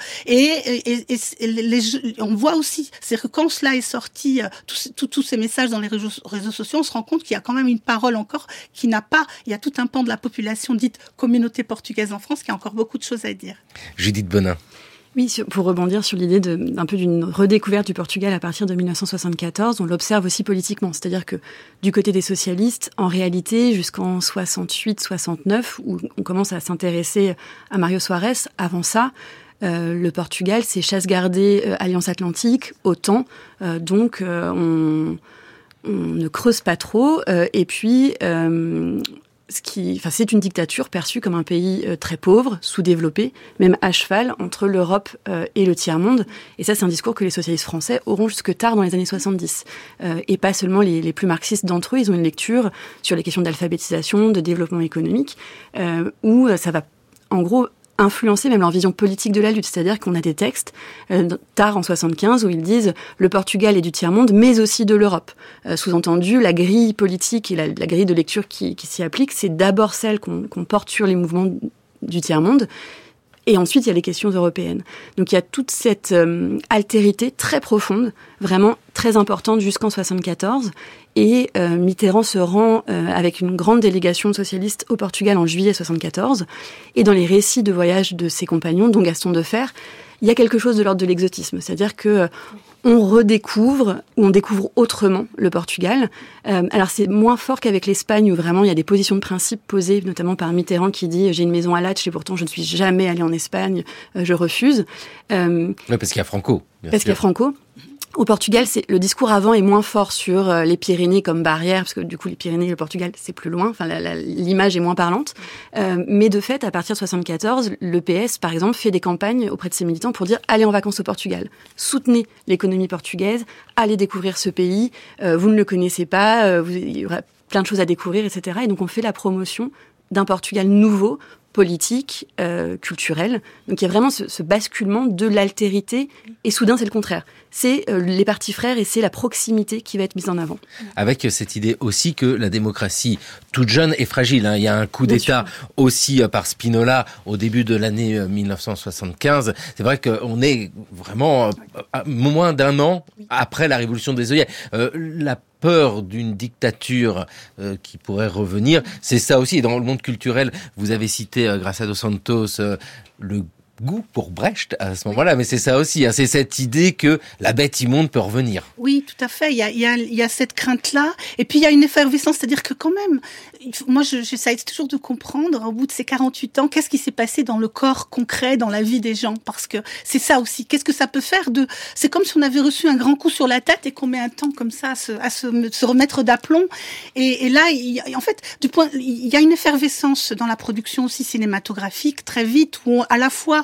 on voit aussi, c'est que quand cela est sorti, tous ces messages dans les réseaux sociaux, on se rend compte qu'il y a quand même une parole encore il y a tout un pan de la population dite communauté portugaise en France qui a encore beaucoup de choses à dire. Judith Bonin. Oui, pour rebondir sur l'idée d'un peu d'une redécouverte du Portugal à partir de 1974, on l'observe aussi politiquement. C'est-à-dire que du côté des socialistes, en réalité, jusqu'en 68-69, où on commence à s'intéresser à Mário Soares, avant ça, le Portugal, c'est chasse gardée, Alliance Atlantique, OTAN, donc on ne creuse pas trop. Et puis... c'est une dictature perçue comme un pays très pauvre, sous-développé, même à cheval entre l'Europe et le tiers-monde. Et ça, c'est un discours que les socialistes français auront jusque tard dans les années 70. Et pas seulement les plus marxistes d'entre eux, ils ont une lecture sur les questions d'alphabétisation, de développement économique, où ça va, en gros, influencer même leur vision politique de la lutte. C'est-à-dire qu'on a des textes, tard en 75, où ils disent « le Portugal est du tiers-monde, mais aussi de l'Europe ». Sous-entendu, la grille politique et la grille de lecture qui s'y applique, c'est d'abord celle qu'on porte sur les mouvements du tiers-monde, et ensuite il y a les questions européennes. Donc il y a toute cette altérité très profonde, vraiment très importante jusqu'en 74, et Mitterrand se rend avec une grande délégation socialiste au Portugal en juillet 74, et dans les récits de voyage de ses compagnons, dont Gaston Defferre, il y a quelque chose de l'ordre de l'exotisme, c'est-à-dire que on redécouvre, ou on découvre autrement le Portugal. Alors c'est moins fort qu'avec l'Espagne, où vraiment il y a des positions de principe posées, notamment par Mitterrand qui dit « j'ai une maison à Latch et pourtant je ne suis jamais allé en Espagne, je refuse ». Oui, parce qu'il y a Franco. Parce qu'il y a Franco. Au Portugal, le discours avant est moins fort sur les Pyrénées comme barrière, parce que du coup, les Pyrénées et le Portugal, c'est plus loin. Enfin, l'image est moins parlante. Mais de fait, à partir de 74, le PS, par exemple, fait des campagnes auprès de ses militants pour dire « allez en vacances au Portugal, soutenez l'économie portugaise, allez découvrir ce pays, vous ne le connaissez pas, il y aura plein de choses à découvrir, etc. » Et donc, on fait la promotion d'un Portugal nouveau, politique, culturel. Donc il y a vraiment ce basculement de l'altérité, et soudain c'est le contraire. C'est les partis frères et c'est la proximité qui va être mise en avant. Avec cette idée aussi que la démocratie toute jeune est fragile. Il y a un coup d'État aussi par Spinola au début de l'année 1975. C'est vrai qu'on est vraiment à moins d'un an après la révolution des œillets. La peur d'une dictature qui pourrait revenir, c'est ça aussi. Et dans le monde culturel, vous avez cité Graça dos Santos, le goût pour Brecht à ce moment-là, mais c'est ça aussi, c'est cette idée que la bête immonde peut revenir. Oui, tout à fait, il y a cette crainte-là, et puis il y a une effervescence, c'est-à-dire que quand même, moi j'essaie toujours de comprendre, au bout de ces 48 ans, qu'est-ce qui s'est passé dans le corps concret, dans la vie des gens, parce que c'est ça aussi, qu'est-ce que ça peut faire c'est comme si on avait reçu un grand coup sur la tête et qu'on met un temps comme ça à se remettre d'aplomb, et là, en fait, il y a une effervescence dans la production aussi cinématographique, très vite, où à la fois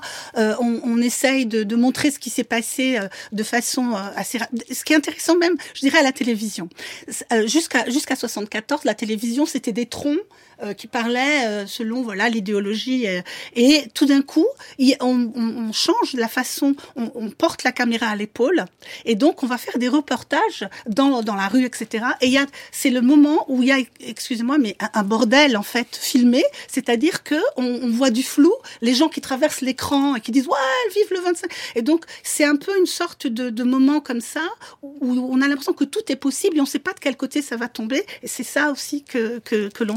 on essaye de montrer ce qui s'est passé de façon assez... Ce qui est intéressant même, je dirais, à la télévision. Jusqu'à 74, la télévision, c'était des troncs qui parlaient selon l'idéologie. Et tout d'un coup, on change la façon, on porte la caméra à l'épaule, et donc on va faire des reportages dans la rue, etc. Et c'est le moment où il y a, excusez-moi, mais un bordel en fait filmé, c'est-à-dire que on voit du flou, les gens qui traversent l'écran et qui disent « ouais, vive le 25 ». Et donc, c'est un peu une sorte de moment comme ça, où on a l'impression que tout est possible et on ne sait pas de quel côté ça va tomber. Et c'est ça aussi que l'on sent là,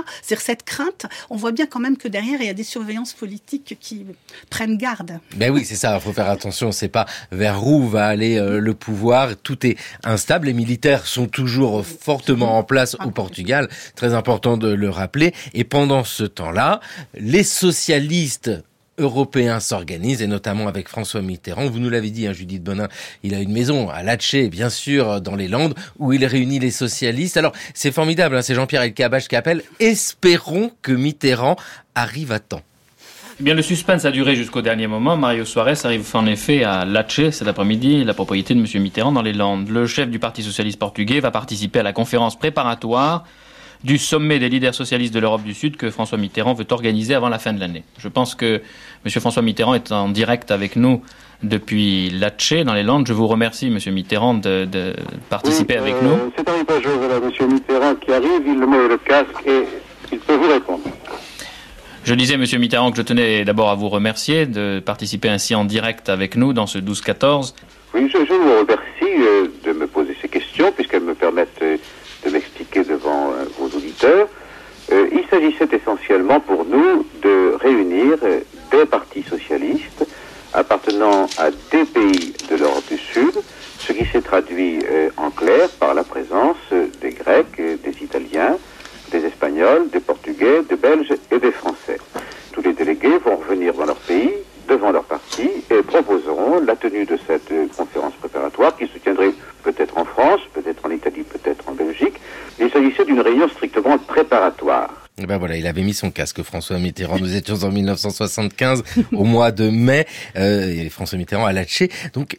c'est cette crainte. On voit bien quand même que derrière, il y a des surveillances politiques qui prennent garde. Ben oui, c'est ça, il faut faire attention, c'est pas vers où va aller le pouvoir, tout est instable, les militaires sont toujours fortement en place au Portugal, très important de le rappeler, et pendant ce temps-là, les socialistes européens s'organisent, et notamment avec François Mitterrand. Vous nous l'avez dit, Judith Bonin, il a une maison à Latché, bien sûr, dans les Landes, où il réunit les socialistes. Alors, c'est formidable, c'est Jean-Pierre Elkabbach qui appelle « Espérons que Mitterrand arrive à temps ». Eh bien, le suspense a duré jusqu'au dernier moment. Mário Soares arrive en effet à Latché cet après-midi, la propriété de M. Mitterrand dans les Landes. Le chef du Parti socialiste portugais va participer à la conférence préparatoire du sommet des leaders socialistes de l'Europe du Sud que François Mitterrand veut organiser avant la fin de l'année. Je pense que M. François Mitterrand est en direct avec nous depuis Latché, dans les Landes. Je vous remercie, M. Mitterrand, de participer avec nous. C'est Henri Pajot, voilà, M. Mitterrand qui arrive, il met le casque et il peut vous répondre. Je disais, M. Mitterrand, que je tenais d'abord à vous remercier de participer ainsi en direct avec nous dans ce 12-14. Oui, je vous remercie de me poser ces questions, puisqu'elles me permettent de m'expliquer devant vos auditeurs. Il s'agissait essentiellement pour nous de réunir des partis socialistes appartenant à des pays de l'Europe du Sud, ce qui s'est traduit en clair par la présence des Grecs, des Italiens, des Espagnols, des Portugais, des Belges et des Français. Tous les délégués vont revenir dans leur pays, devant leur parti, et proposeront la tenue de cette conférence préparatoire qui se tiendrait peut-être en France, peut-être en Italie, peut-être en Belgique. Il s'agissait d'une réunion strictement préparatoire. Et ben voilà, il avait mis son casque, François Mitterrand. Nous étions en 1975, au mois de mai, et François Mitterrand à Latché. Donc,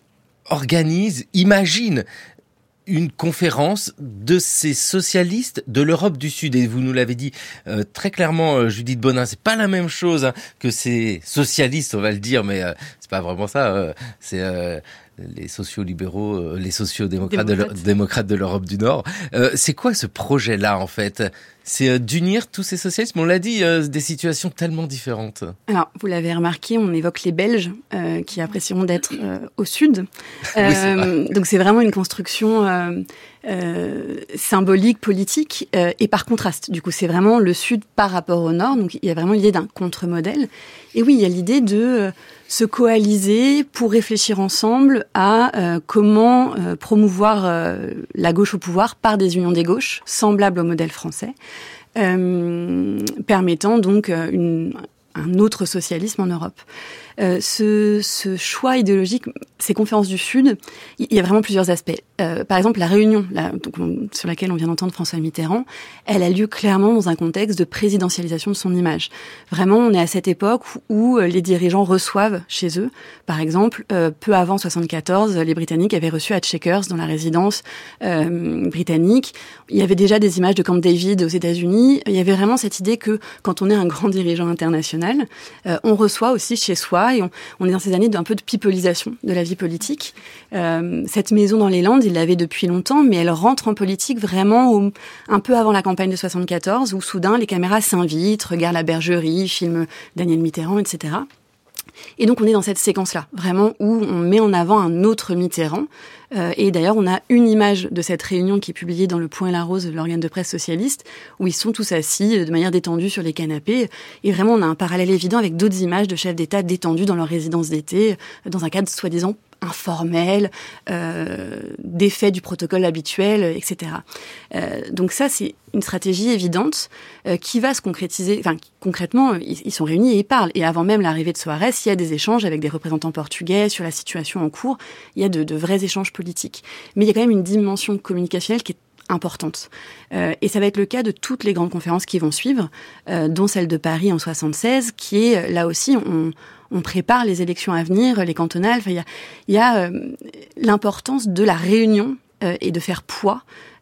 imagine une conférence de ces socialistes de l'Europe du Sud. Et vous nous l'avez dit très clairement, Judith Bonin, c'est pas la même chose que ces socialistes, on va le dire, mais c'est pas vraiment ça. C'est les sociolibéraux, les sociodémocrates de l'Europe du Nord. C'est quoi ce projet-là, en fait ? C'est d'unir tous ces socialistes, mais on l'a dit, des situations tellement différentes. Alors, vous l'avez remarqué, on évoque les Belges qui apprécieront d'être au sud. Oui, c'est donc c'est vraiment une construction symbolique, politique, et par contraste. Du coup, c'est vraiment le sud par rapport au nord. Donc il y a vraiment l'idée d'un contre-modèle. Et oui, il y a l'idée de se coaliser pour réfléchir ensemble à comment promouvoir la gauche au pouvoir par des unions des gauches, semblables au modèle français, permettant donc un autre socialisme en Europe. Ce choix idéologique, ces conférences du Sud, il y a vraiment plusieurs aspects. Par exemple, la réunion sur laquelle on vient d'entendre François Mitterrand, elle a lieu clairement dans un contexte de présidentialisation de son image. Vraiment, on est à cette époque où les dirigeants reçoivent chez eux. Par exemple, peu avant 1974, les Britanniques avaient reçu à Chequers, dans la résidence britannique. Il y avait déjà des images de Camp David aux États-Unis. Il y avait vraiment cette idée que quand on est un grand dirigeant international, on reçoit aussi chez soi, et on est dans ces années d'un peu de pipolisation de la vie politique. Cette maison dans les Landes, il l'avait depuis longtemps, mais elle rentre en politique vraiment un peu avant la campagne de 1974, où soudain les caméras s'invitent, regardent la bergerie, filment Daniel Mitterrand, etc. Et donc on est dans cette séquence-là, vraiment, où on met en avant un autre Mitterrand. Et d'ailleurs, on a une image de cette réunion qui est publiée dans Le Point et la Rose, l'organe de presse socialiste, où ils sont tous assis de manière détendue sur les canapés. Et vraiment, on a un parallèle évident avec d'autres images de chefs d'État détendus dans leur résidence d'été, dans un cadre soi-disant informel, d'effet du protocole habituel, etc. Donc ça, c'est une stratégie évidente qui va se concrétiser. Enfin, concrètement, ils sont réunis et ils parlent. Et avant même l'arrivée de Soares, il y a des échanges avec des représentants portugais sur la situation en cours. Il y a de vrais échanges politiques. Mais il y a quand même une dimension communicationnelle qui est importante. Et ça va être le cas de toutes les grandes conférences qui vont suivre, dont celle de Paris en 1976, qui est, là aussi, on prépare les élections à venir, les cantonales. Enfin, il y a l'importance de la réunion et de faire poids,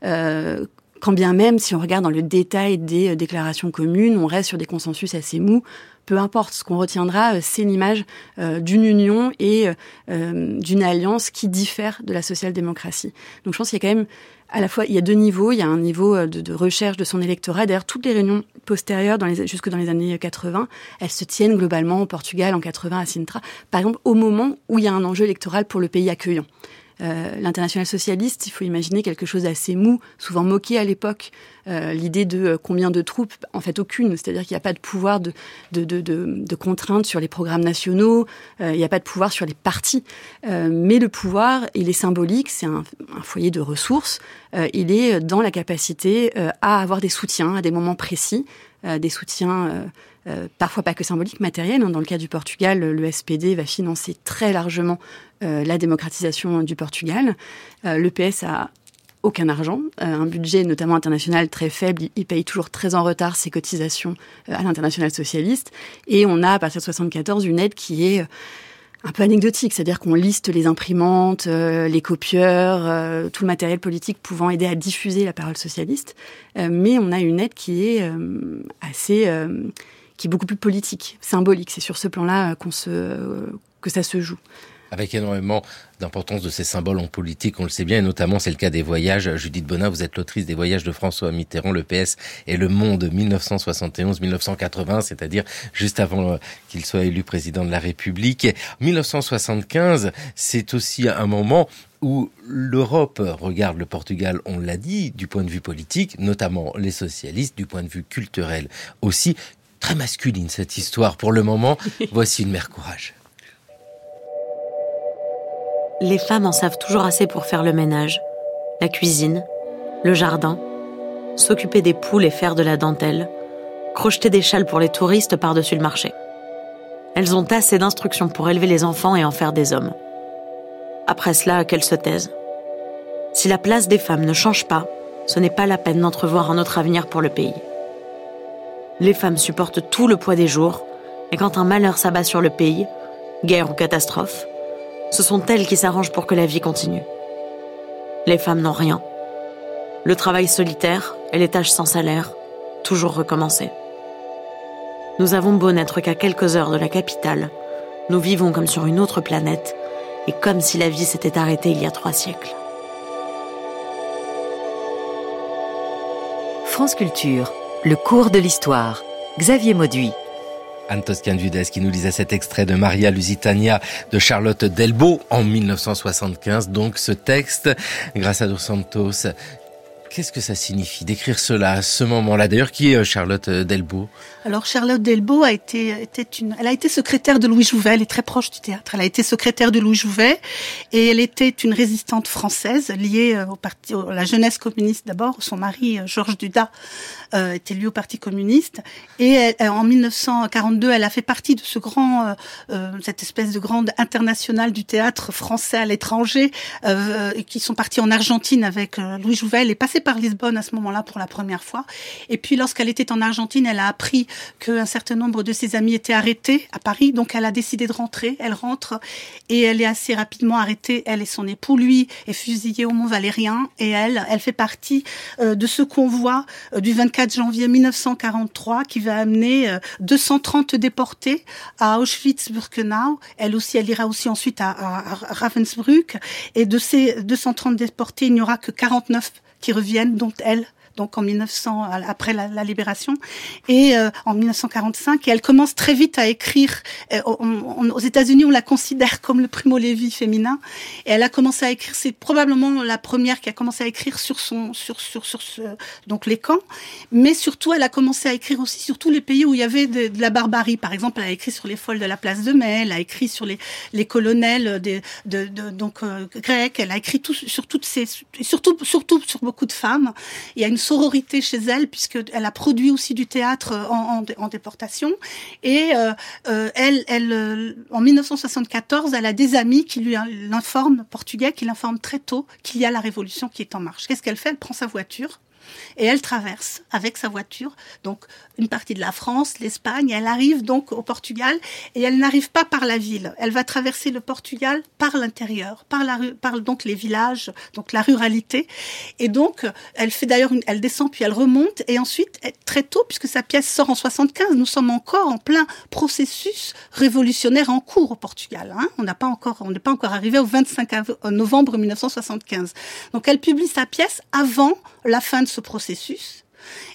quand bien même, si on regarde dans le détail des déclarations communes, on reste sur des consensus assez mous. Peu importe, ce qu'on retiendra, c'est l'image d'une union et d'une alliance qui diffère de la social-démocratie. Donc je pense qu'il y a quand même, à la fois, il y a deux niveaux. Il y a un niveau de recherche de son électorat. D'ailleurs, toutes les réunions postérieures, jusque dans les années 80, elles se tiennent globalement au Portugal, en 80 à Sintra, par exemple, au moment où il y a un enjeu électoral pour le pays accueillant. L'Internationale socialiste, il faut imaginer quelque chose d'assez mou, souvent moqué à l'époque. L'idée de combien de troupes, en fait aucune, c'est-à-dire qu'il n'y a pas de pouvoir de contrainte sur les programmes nationaux, il n'y a pas de pouvoir sur les partis, mais le pouvoir, il est symbolique, c'est un foyer de ressources, il est dans la capacité à avoir des soutiens à des moments précis, des soutiens parfois pas que symboliques, matériels. Dans le cas du Portugal, le SPD va financer très largement la démocratisation du Portugal. Le PS a aucun argent, un budget notamment international très faible, il paye toujours très en retard ses cotisations à l'Internationale socialiste, et on a à partir de 1974 une aide qui est un peu anecdotique, c'est-à-dire qu'on liste les imprimantes, les copieurs, tout le matériel politique pouvant aider à diffuser la parole socialiste, mais on a une aide qui est qui est beaucoup plus politique, symbolique. C'est sur ce plan-là que ça se joue. Avec énormément d'importance de ces symboles en politique, on le sait bien, et notamment c'est le cas des voyages. Judith Bonin, vous êtes l'autrice des voyages de François Mitterrand, le PS et le Monde 1971-1980, c'est-à-dire juste avant qu'il soit élu président de la République. 1975, c'est aussi un moment où l'Europe regarde le Portugal, on l'a dit, du point de vue politique, notamment les socialistes, du point de vue culturel aussi. Très masculine cette histoire pour le moment. Voici une mère courage. Les femmes en savent toujours assez pour faire le ménage, la cuisine, le jardin, s'occuper des poules et faire de la dentelle, crocheter des châles pour les touristes par-dessus le marché. Elles ont assez d'instructions pour élever les enfants et en faire des hommes. Après cela, qu'elles se taisent. Si la place des femmes ne change pas, ce n'est pas la peine d'entrevoir un autre avenir pour le pays. Les femmes supportent tout le poids des jours, et quand un malheur s'abat sur le pays, guerre ou catastrophe, ce sont elles qui s'arrangent pour que la vie continue. Les femmes n'ont rien. Le travail solitaire et les tâches sans salaire, toujours recommencer. Nous avons beau n'être qu'à quelques heures de la capitale, nous vivons comme sur une autre planète, et comme si la vie s'était arrêtée il y a 3 siècles. France Culture, le cours de l'histoire. Xavier Mauduit. Anne Toscan-Dudès qui nous lisait cet extrait de Maria Lusitania de Charlotte Delbo en 1975. Donc ce texte, grâce à Dos Santos, qu'est-ce que ça signifie d'écrire cela à ce moment-là? D'ailleurs, qui est Charlotte Delbo? Alors Charlotte Delbo elle a été secrétaire de Louis Jouvet, elle est très proche du théâtre. Elle a été secrétaire de Louis Jouvet et elle était une résistante française liée au parti, à la jeunesse communiste d'abord. Son mari Georges Dudas était lié au Parti communiste et en 1942, elle a fait partie de ce grand, cette espèce de grande internationale du théâtre français à l'étranger, qui sont partis en Argentine avec Louis Jouvet. Elle est passée par Lisbonne à ce moment-là pour la première fois. Et puis lorsqu'elle était en Argentine, elle a appris qu'un certain nombre de ses amis étaient arrêtés à Paris. Donc elle a décidé de rentrer. Elle rentre et elle est assez rapidement arrêtée. Elle et son époux, lui, est fusillé au Mont Valérien. Et elle fait partie de ce convoi du 24 janvier 1943 qui va amener 230 déportés à Auschwitz-Birkenau. Elle ira aussi ensuite à Ravensbrück. Et de ces 230 déportés, il n'y aura que 49 qui reviennent, dont elle. Donc en 1900, après la libération, et en 1945, et elle commence très vite à écrire. Aux États-Unis, on la considère comme le Primo Levi féminin, et elle a commencé à écrire. C'est probablement la première qui a commencé à écrire sur donc les camps, mais surtout elle a commencé à écrire aussi sur tous les pays où il y avait de la barbarie. Par exemple, elle a écrit sur les folles de la place de Mai, elle a écrit sur les colonels grecs. Elle a écrit sur toutes ces, surtout sur beaucoup de femmes. Il y a une sororité chez elle puisqu'elle a produit aussi du théâtre en déportation et elle en 1974 elle a des amis qui l'informent très tôt qu'il y a la révolution qui est en marche. Qu'est-ce qu'elle fait? Elle prend sa voiture et elle traverse avec sa voiture donc une partie de la France, l'Espagne. Elle arrive donc au Portugal et elle n'arrive pas par la ville. Elle va traverser le Portugal par l'intérieur, par donc les villages, donc la ruralité. Et donc elle fait d'ailleurs elle descend puis elle remonte et ensuite très tôt, puisque sa pièce sort en 75, nous sommes encore en plein processus révolutionnaire en cours au Portugal. On n'est pas encore arrivé au 25 novembre 1975. Donc elle publie sa pièce avant la fin de ce processus.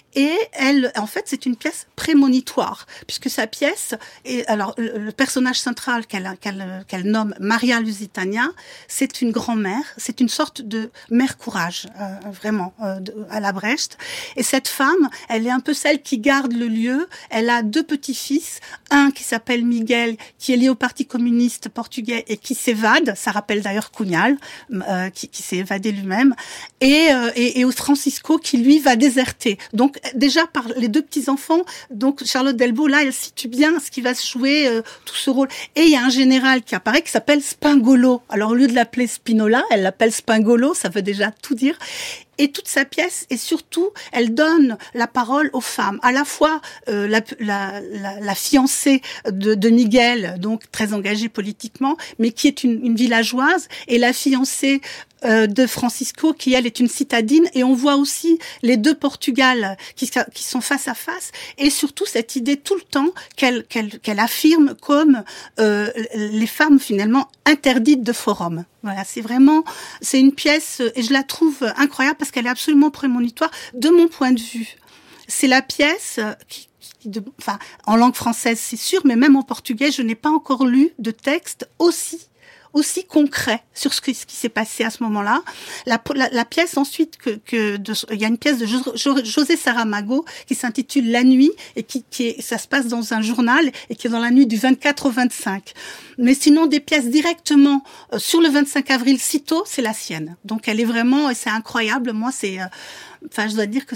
Et elle, en fait, c'est une pièce prémonitoire, puisque sa pièce, alors le personnage central qu'elle nomme Maria Lusitania, c'est une grand-mère, c'est une sorte de mère courage, vraiment, à la Brecht. Et cette femme, elle est un peu celle qui garde le lieu. Elle a 2 petits-fils, un qui s'appelle Miguel, qui est lié au Parti communiste portugais et qui s'évade. Ça rappelle d'ailleurs Cunhal, qui s'est évadé lui-même, et au Francisco qui lui va déserter. Donc déjà par les 2 petits-enfants, donc Charlotte Delbo, là, elle situe bien ce qui va se jouer, tout ce rôle. Et il y a un général qui apparaît, qui s'appelle Spingolo. Alors au lieu de l'appeler Spinola, elle l'appelle Spingolo, ça veut déjà tout dire. Et toute sa pièce, et surtout, elle donne la parole aux femmes. À la fois la fiancée de Miguel, donc très engagée politiquement, mais qui est une villageoise, et la fiancée de Francisco, qui elle est une citadine. Et on voit aussi les 2 Portugal qui sont face à face, et surtout cette idée tout le temps qu'elle affirme comme les femmes finalement interdites de forum. Voilà, c'est une pièce, et je la trouve incroyable parce qu'elle est absolument prémonitoire de mon point de vue. C'est la pièce en langue française, c'est sûr, mais même en portugais, je n'ai pas encore lu de texte aussi concret sur ce qui s'est passé à ce moment-là. La pièce ensuite il y a une pièce de José Saramago qui s'intitule La Nuit et ça se passe dans un journal et qui est dans la nuit du 24 au 25. Mais sinon des pièces directement sur le 25 avril sitôt, c'est la sienne. Donc elle est vraiment, et c'est incroyable. Moi je dois dire que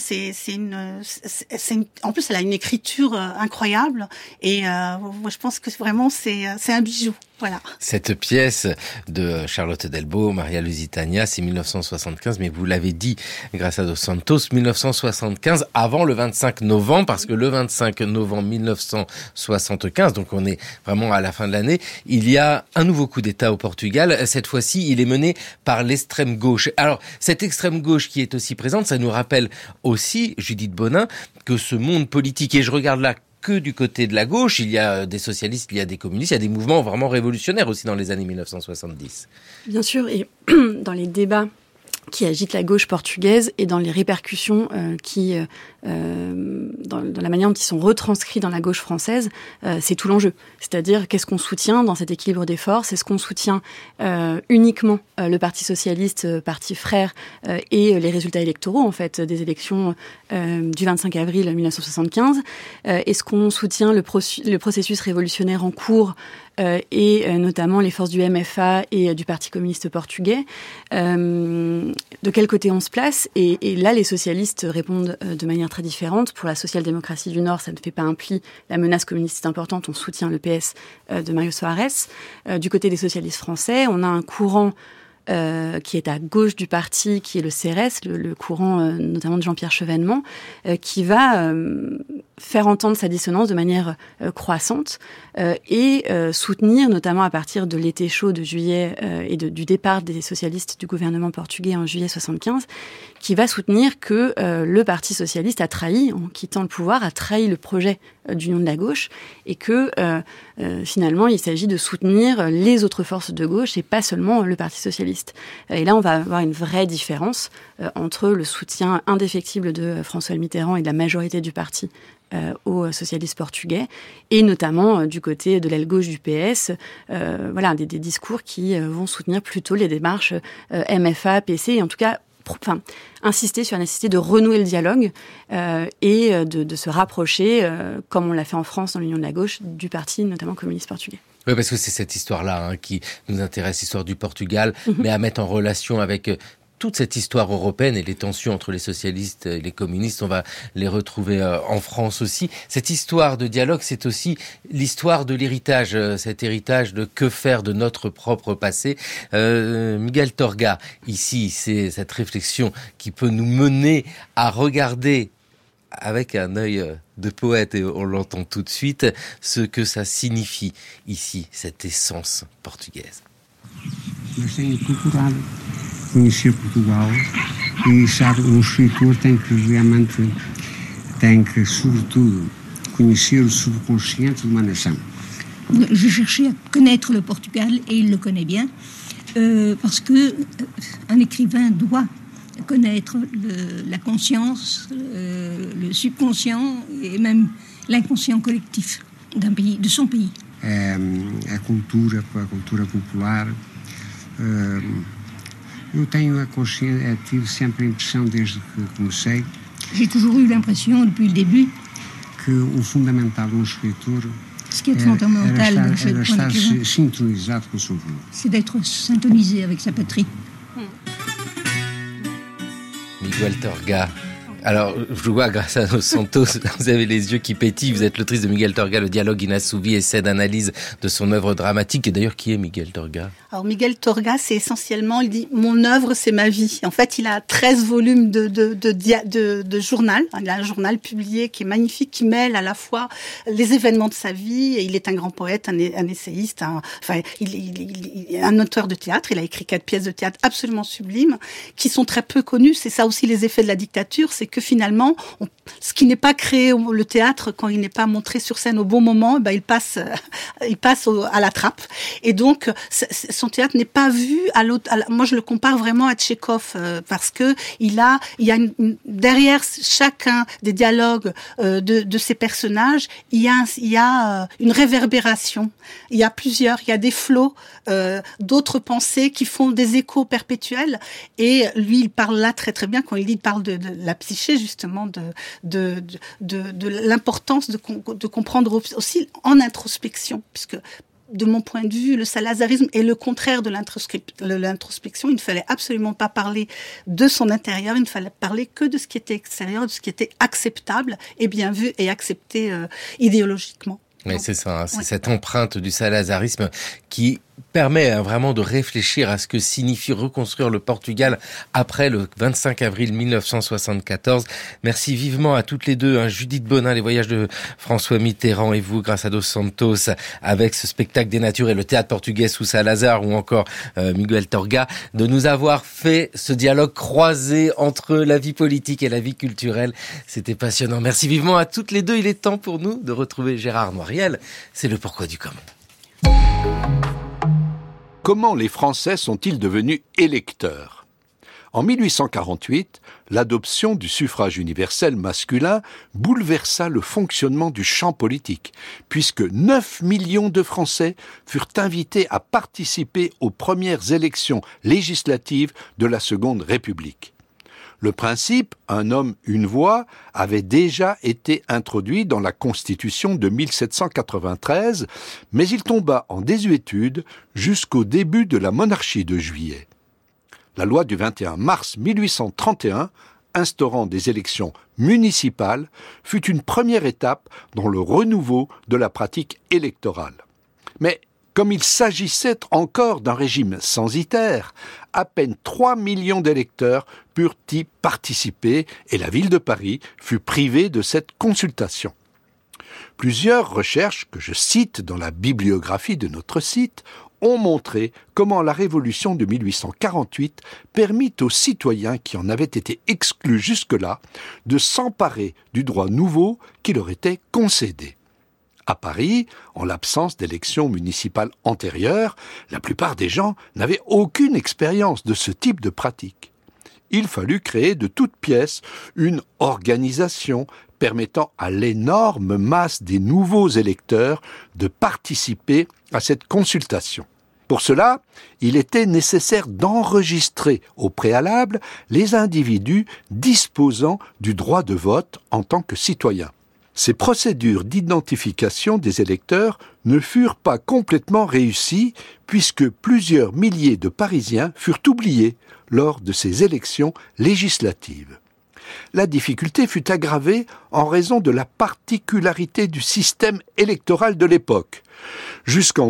en plus elle a une écriture incroyable, et moi je pense que vraiment c'est un bijou. Voilà. Cette pièce de Charlotte Delbo, Maria Lusitania, c'est 1975, mais vous l'avez dit grâce à Dos Santos, 1975 avant le 25 novembre, parce que le 25 novembre 1975, donc on est vraiment à la fin de l'année, il y a un nouveau coup d'État au Portugal. Cette fois-ci, il est mené par l'extrême gauche. Alors, cette extrême gauche qui est aussi présente, ça nous rappelle aussi, Judith Bonin, que ce monde politique, et je regarde là que du côté de la gauche, il y a des socialistes, il y a des communistes, il y a des mouvements vraiment révolutionnaires aussi dans les années 1970. Bien sûr, et dans les débats qui agitent la gauche portugaise et dans les répercussions dans la manière dont ils sont retranscrits dans la gauche française, c'est tout l'enjeu. C'est-à-dire, qu'est-ce qu'on soutient dans cet équilibre des forces ? Est-ce qu'on soutient uniquement le Parti socialiste, parti frère, et les résultats électoraux, en fait, des élections du 25 avril 1975 ? Est-ce qu'on soutient le processus révolutionnaire en cours, et notamment les forces du MFA et du Parti communiste portugais? De quel côté on se place? Et là, les socialistes répondent de manière très différente. Pour la social-démocratie du Nord, ça ne fait pas un pli. La menace communiste est importante. On soutient le PS de Mário Soares. Du côté des socialistes français, on a un courant qui est à gauche du parti, qui est le CRS, le courant notamment de Jean-Pierre Chevènement, qui va faire entendre sa dissonance de manière croissante et soutenir, notamment à partir de l'été chaud de juillet et du départ des socialistes du gouvernement portugais en juillet 75, qui va soutenir que le Parti socialiste a trahi, en quittant le pouvoir, a trahi le projet d'union de la gauche, et que finalement il s'agit de soutenir les autres forces de gauche et pas seulement le Parti socialiste. Et là on va avoir une vraie différence entre le soutien indéfectible de François Mitterrand et de la majorité du parti aux socialistes portugais, et notamment du côté de l'aile gauche du PS, voilà, des discours qui vont soutenir plutôt les démarches MFA, PC, et en tout cas insister sur la nécessité de renouer le dialogue et de se rapprocher, comme on l'a fait en France dans l'Union de la gauche, du parti notamment communiste portugais. Oui, parce que c'est cette histoire-là qui nous intéresse, l'histoire du Portugal, mais à mettre en relation avec toute cette histoire européenne et les tensions entre les socialistes et les communistes, on va les retrouver en France aussi. Cette histoire de dialogue, c'est aussi l'histoire de l'héritage, cet héritage de que faire de notre propre passé. Miguel Torga, ici, c'est cette réflexion qui peut nous mener à regarder avec un œil de poète, et on l'entend tout de suite, ce que ça signifie ici, cette essence portugaise. Conhecer Portugal e achar escritor tem que sobretudo conhecer o subconsciente de uma nação. Je cherchais à connaître le Portugal et il le connaît bien parce que un écrivain doit connaître la conscience, le subconscient et même l'inconscient collectif d'un pays, de son pays. A cultura popular. Eu tenho a consciência, tive sempre a impressão desde que comecei. J'ai toujours eu l'impression depuis le début que o fundamental de escritor ce qui est fondamental era estar sintonizado com o seu povo. C'est d'être syntonisé avec sa patrie. Miguel Torga. Alors, je vois, grâce à Dos Santos, vous avez les yeux qui pétillent. Vous êtes l'autrice de Miguel Torga, Le dialogue inassouvi, essai d'analyse de son œuvre dramatique. Et d'ailleurs, qui est Miguel Torga ? Alors, Miguel Torga, c'est essentiellement, il dit, mon œuvre, c'est ma vie. En fait, il a 13 volumes de journal. Il a un journal publié qui est magnifique, qui mêle à la fois les événements de sa vie. Et il est un grand poète, un essayiste, il est un auteur de théâtre. Il a écrit 4 pièces de théâtre absolument sublimes, qui sont très peu connues. C'est ça aussi les effets de la dictature, c'est que finalement, ce qui n'est pas créé, le théâtre, quand il n'est pas montré sur scène au bon moment, il passe à la trappe. Et donc, son théâtre n'est pas vu moi, je le compare vraiment à Tchekhov, parce que il y a derrière chacun des dialogues de ces personnages, il y a une réverbération. Il y a des flots d'autres pensées qui font des échos perpétuels. Et lui, il parle là très très bien quand il parle de la psyché, justement, de l'importance de comprendre aussi en introspection, puisque de mon point de vue, le salazarisme est le contraire de l'introspection. Il ne fallait absolument pas parler de son intérieur, il ne fallait parler que de ce qui était extérieur, de ce qui était acceptable et bien vu et accepté idéologiquement. Mais c'est ça, c'est cette empreinte du salazarisme qui permet vraiment de réfléchir à ce que signifie reconstruire le Portugal après le 25 avril 1974. Merci vivement à toutes les deux, Judith Bonin, Les voyages de François Mitterrand, et vous, grâce à Dos Santos, avec ce spectacle dénaturé, le théâtre portugais sous Salazar, ou encore Miguel Torga, de nous avoir fait ce dialogue croisé entre la vie politique et la vie culturelle. C'était passionnant. Merci vivement à toutes les deux. Il est temps pour nous de retrouver Gérard Noiriel. C'est le pourquoi du comment. Comment les Français sont-ils devenus électeurs ? En 1848, l'adoption du suffrage universel masculin bouleversa le fonctionnement du champ politique, puisque 9 millions de Français furent invités à participer aux premières élections législatives de la Seconde République. Le principe « un homme, une voix » avait déjà été introduit dans la Constitution de 1793, mais il tomba en désuétude jusqu'au début de la monarchie de Juillet. La loi du 21 mars 1831, instaurant des élections municipales, fut une première étape dans le renouveau de la pratique électorale. Mais comme il s'agissait encore d'un régime censitaire, à peine 3 millions d'électeurs purent y participer et la ville de Paris fut privée de cette consultation. Plusieurs recherches, que je cite dans la bibliographie de notre site, ont montré comment la Révolution de 1848 permit aux citoyens qui en avaient été exclus jusque-là de s'emparer du droit nouveau qui leur était concédé. À Paris, en l'absence d'élections municipales antérieures, la plupart des gens n'avaient aucune expérience de ce type de pratique. Il fallut créer de toutes pièces une organisation permettant à l'énorme masse des nouveaux électeurs de participer à cette consultation. Pour cela, il était nécessaire d'enregistrer au préalable les individus disposant du droit de vote en tant que citoyens. Ces procédures d'identification des électeurs ne furent pas complètement réussies puisque plusieurs milliers de Parisiens furent oubliés lors de ces élections législatives. La difficulté fut aggravée en raison de la particularité du système électoral de l'époque. Jusqu'en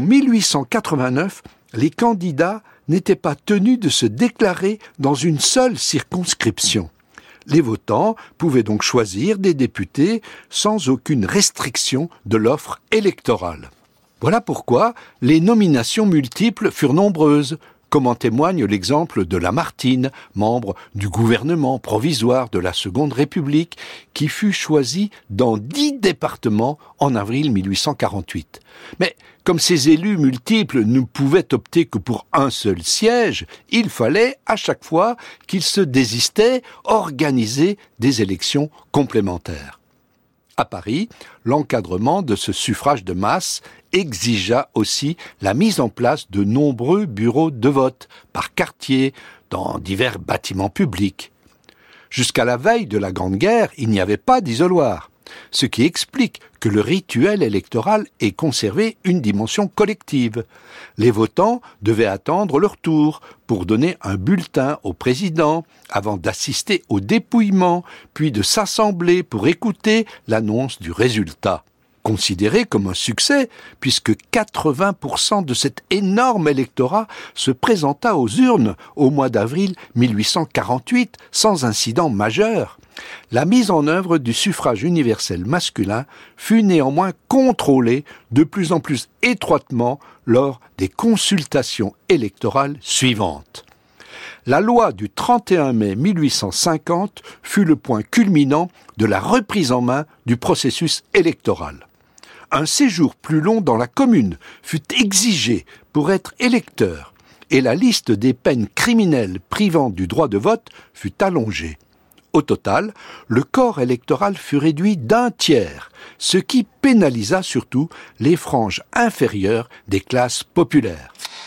1889, les candidats n'étaient pas tenus de se déclarer dans une seule circonscription. Les votants pouvaient donc choisir des députés sans aucune restriction de l'offre électorale. Voilà pourquoi les nominations multiples furent nombreuses, comme en témoigne l'exemple de Lamartine, membre du gouvernement provisoire de la Seconde République, qui fut choisi dans 10 départements en avril 1848. Mais comme ces élus multiples ne pouvaient opter que pour un seul siège, il fallait, à chaque fois qu'ils se désistaient, organiser des élections complémentaires. À Paris, l'encadrement de ce suffrage de masse exigea aussi la mise en place de nombreux bureaux de vote, par quartier, dans divers bâtiments publics. Jusqu'à la veille de la Grande Guerre, il n'y avait pas d'isoloir, ce qui explique que le rituel électoral ait conservé une dimension collective. Les votants devaient attendre leur tour pour donner un bulletin au président avant d'assister au dépouillement, puis de s'assembler pour écouter l'annonce du résultat. Considéré comme un succès, puisque 80% de cet énorme électorat se présenta aux urnes au mois d'avril 1848 sans incident majeur. La mise en œuvre du suffrage universel masculin fut néanmoins contrôlée de plus en plus étroitement lors des consultations électorales suivantes. La loi du 31 mai 1850 fut le point culminant de la reprise en main du processus électoral. Un séjour plus long dans la commune fut exigé pour être électeur et la liste des peines criminelles privant du droit de vote fut allongée. Au total, le corps électoral fut réduit d'1/3, ce qui pénalisa surtout les franges inférieures des classes populaires.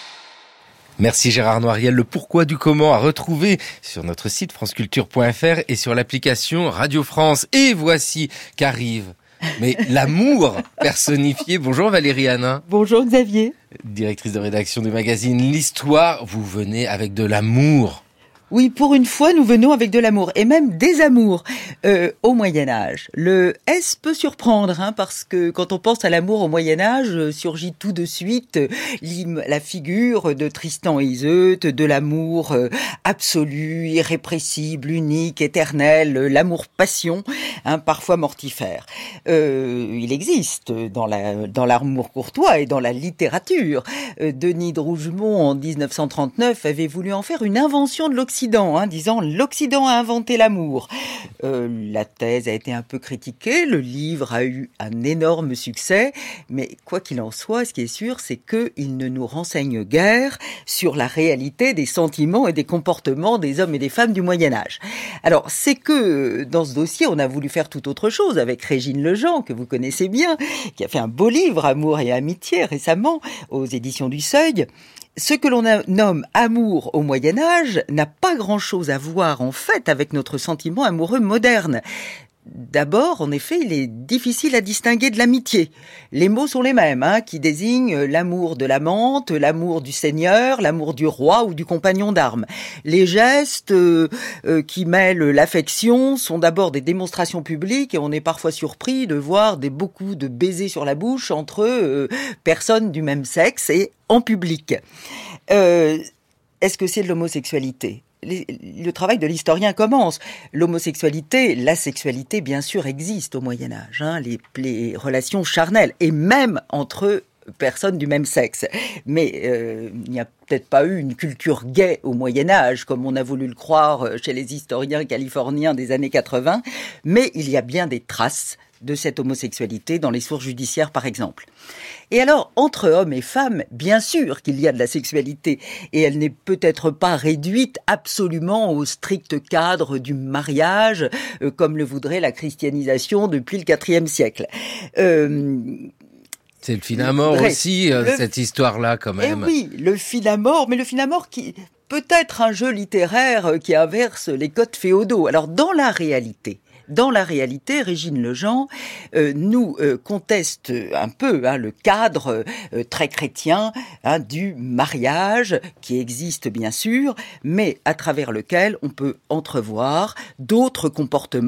Merci Gérard Noiriel. Le pourquoi du comment à retrouver sur notre site franceculture.fr et sur l'application Radio France. Et voici qu'arrive l'amour personnifié. Bonjour Valérie Hanin. Bonjour Xavier. Directrice de rédaction du magazine L'Histoire. Vous venez avec de l'amour. Oui, pour une fois, nous venons avec de l'amour, et même des amours. Au Moyen-Âge, le S peut surprendre, parce que quand on pense à l'amour au Moyen-Âge, surgit tout de suite la figure de Tristan et Iseut, de l'amour absolu, irrépressible, unique, éternel, l'amour-passion, parfois mortifère. Il existe dans l'amour courtois et dans la littérature. Denis de Rougemont, en 1939, avait voulu en faire une invention de l'Occident, disant « l'Occident a inventé l'amour ». La thèse a été un peu critiquée, le livre a eu un énorme succès, mais quoi qu'il en soit, ce qui est sûr, c'est qu'il ne nous renseigne guère sur la réalité des sentiments et des comportements des hommes et des femmes du Moyen-Âge. Alors, c'est que dans ce dossier, on a voulu faire tout autre chose avec Régine Lejean, que vous connaissez bien, qui a fait un beau livre, Amour et amitié, récemment, aux éditions du Seuil. Ce que l'on nomme amour au Moyen-Âge n'a pas grand-chose à voir, en fait, avec notre sentiment amoureux moderne. D'abord, en effet, il est difficile à distinguer de l'amitié. Les mots sont les mêmes, qui désignent l'amour de l'amante, l'amour du seigneur, l'amour du roi ou du compagnon d'armes. Les gestes qui mêlent l'affection sont d'abord des démonstrations publiques et on est parfois surpris de voir beaucoup de baisers sur la bouche entre personnes du même sexe et en public. Est-ce que c'est de l'homosexualité ? Le travail de l'historien commence. L'homosexualité, la sexualité, bien sûr, existe au Moyen-Âge, les relations charnelles, et même entre personnes du même sexe. Mais il n'y a peut-être pas eu une culture gay au Moyen-Âge, comme on a voulu le croire chez les historiens californiens des années 80, mais il y a bien des traces de cette homosexualité dans les sources judiciaires, par exemple. Et alors, entre hommes et femmes, bien sûr qu'il y a de la sexualité, et elle n'est peut-être pas réduite absolument au strict cadre du mariage, comme le voudrait la christianisation depuis le IVe siècle. C'est le Finamore aussi, cette histoire-là, quand même. Eh oui, le Finamore, mais le Finamore qui peut être un jeu littéraire qui inverse les codes féodaux. Alors, dans la réalité, Régine Lejean nous conteste un peu le cadre très chrétien du mariage qui existe bien sûr, mais à travers lequel on peut entrevoir d'autres comportements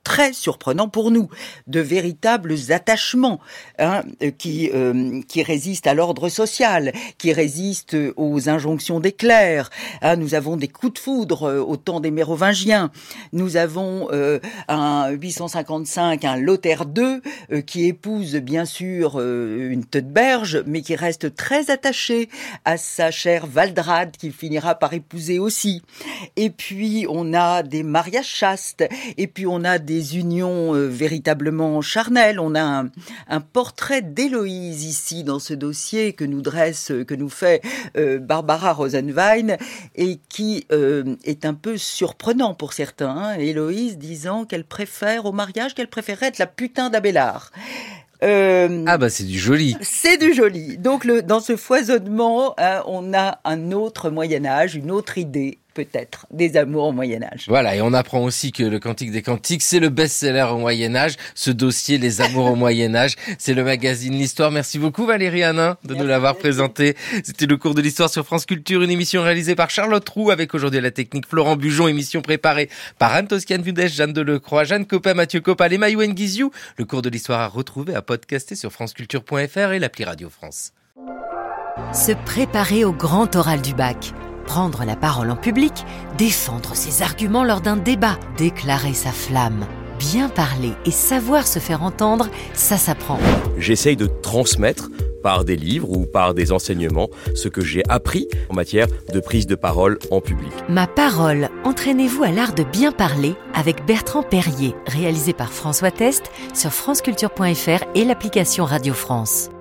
très surprenants pour nous, de véritables attachements qui résistent à l'ordre social, qui résistent aux injonctions des clercs. Nous avons des coups de foudre au temps des Mérovingiens. Nous avons un 855, un Lothaire II qui épouse bien sûr une Teutberge, mais qui reste très attaché à sa chère Valdrade qu'il finira par épouser aussi. Et puis on a des mariages chastes, et puis on a des unions véritablement charnelles. On a un portrait d'Héloïse ici dans ce dossier que nous fait Barbara Rosenwein, et qui est un peu surprenant pour certains. Héloïse disant qu'elle préfère au mariage, qu'elle préférait être la putain d'Abélard. C'est du joli. C'est du joli. Donc dans ce foisonnement, on a un autre Moyen-Âge, une autre idée peut-être des amours au Moyen-Âge. Voilà, et on apprend aussi que le Cantique des Cantiques, c'est le best-seller au Moyen-Âge. Ce dossier, Les amours au Moyen-Âge, c'est le magazine L'Histoire. Merci beaucoup Valérie Hanin de nous l'avoir présenté. C'était le cours de l'Histoire sur France Culture, une émission réalisée par Charlotte Roux, avec aujourd'hui à la technique Florent Bujon, émission préparée par Anne Toscane-Vudèche, Jeanne Delecroix, Jeanne Copin, Mathieu Copal et Maïwen Guizou. Le cours de l'Histoire à retrouver, à podcaster sur franceculture.fr et l'appli Radio France. Se préparer au grand oral du bac. Prendre la parole en public, défendre ses arguments lors d'un débat, déclarer sa flamme. Bien parler et savoir se faire entendre, ça s'apprend. J'essaye de transmettre par des livres ou par des enseignements ce que j'ai appris en matière de prise de parole en public. Ma parole, entraînez-vous à l'art de bien parler avec Bertrand Perrier, réalisé par François Test sur franceculture.fr et l'application Radio France.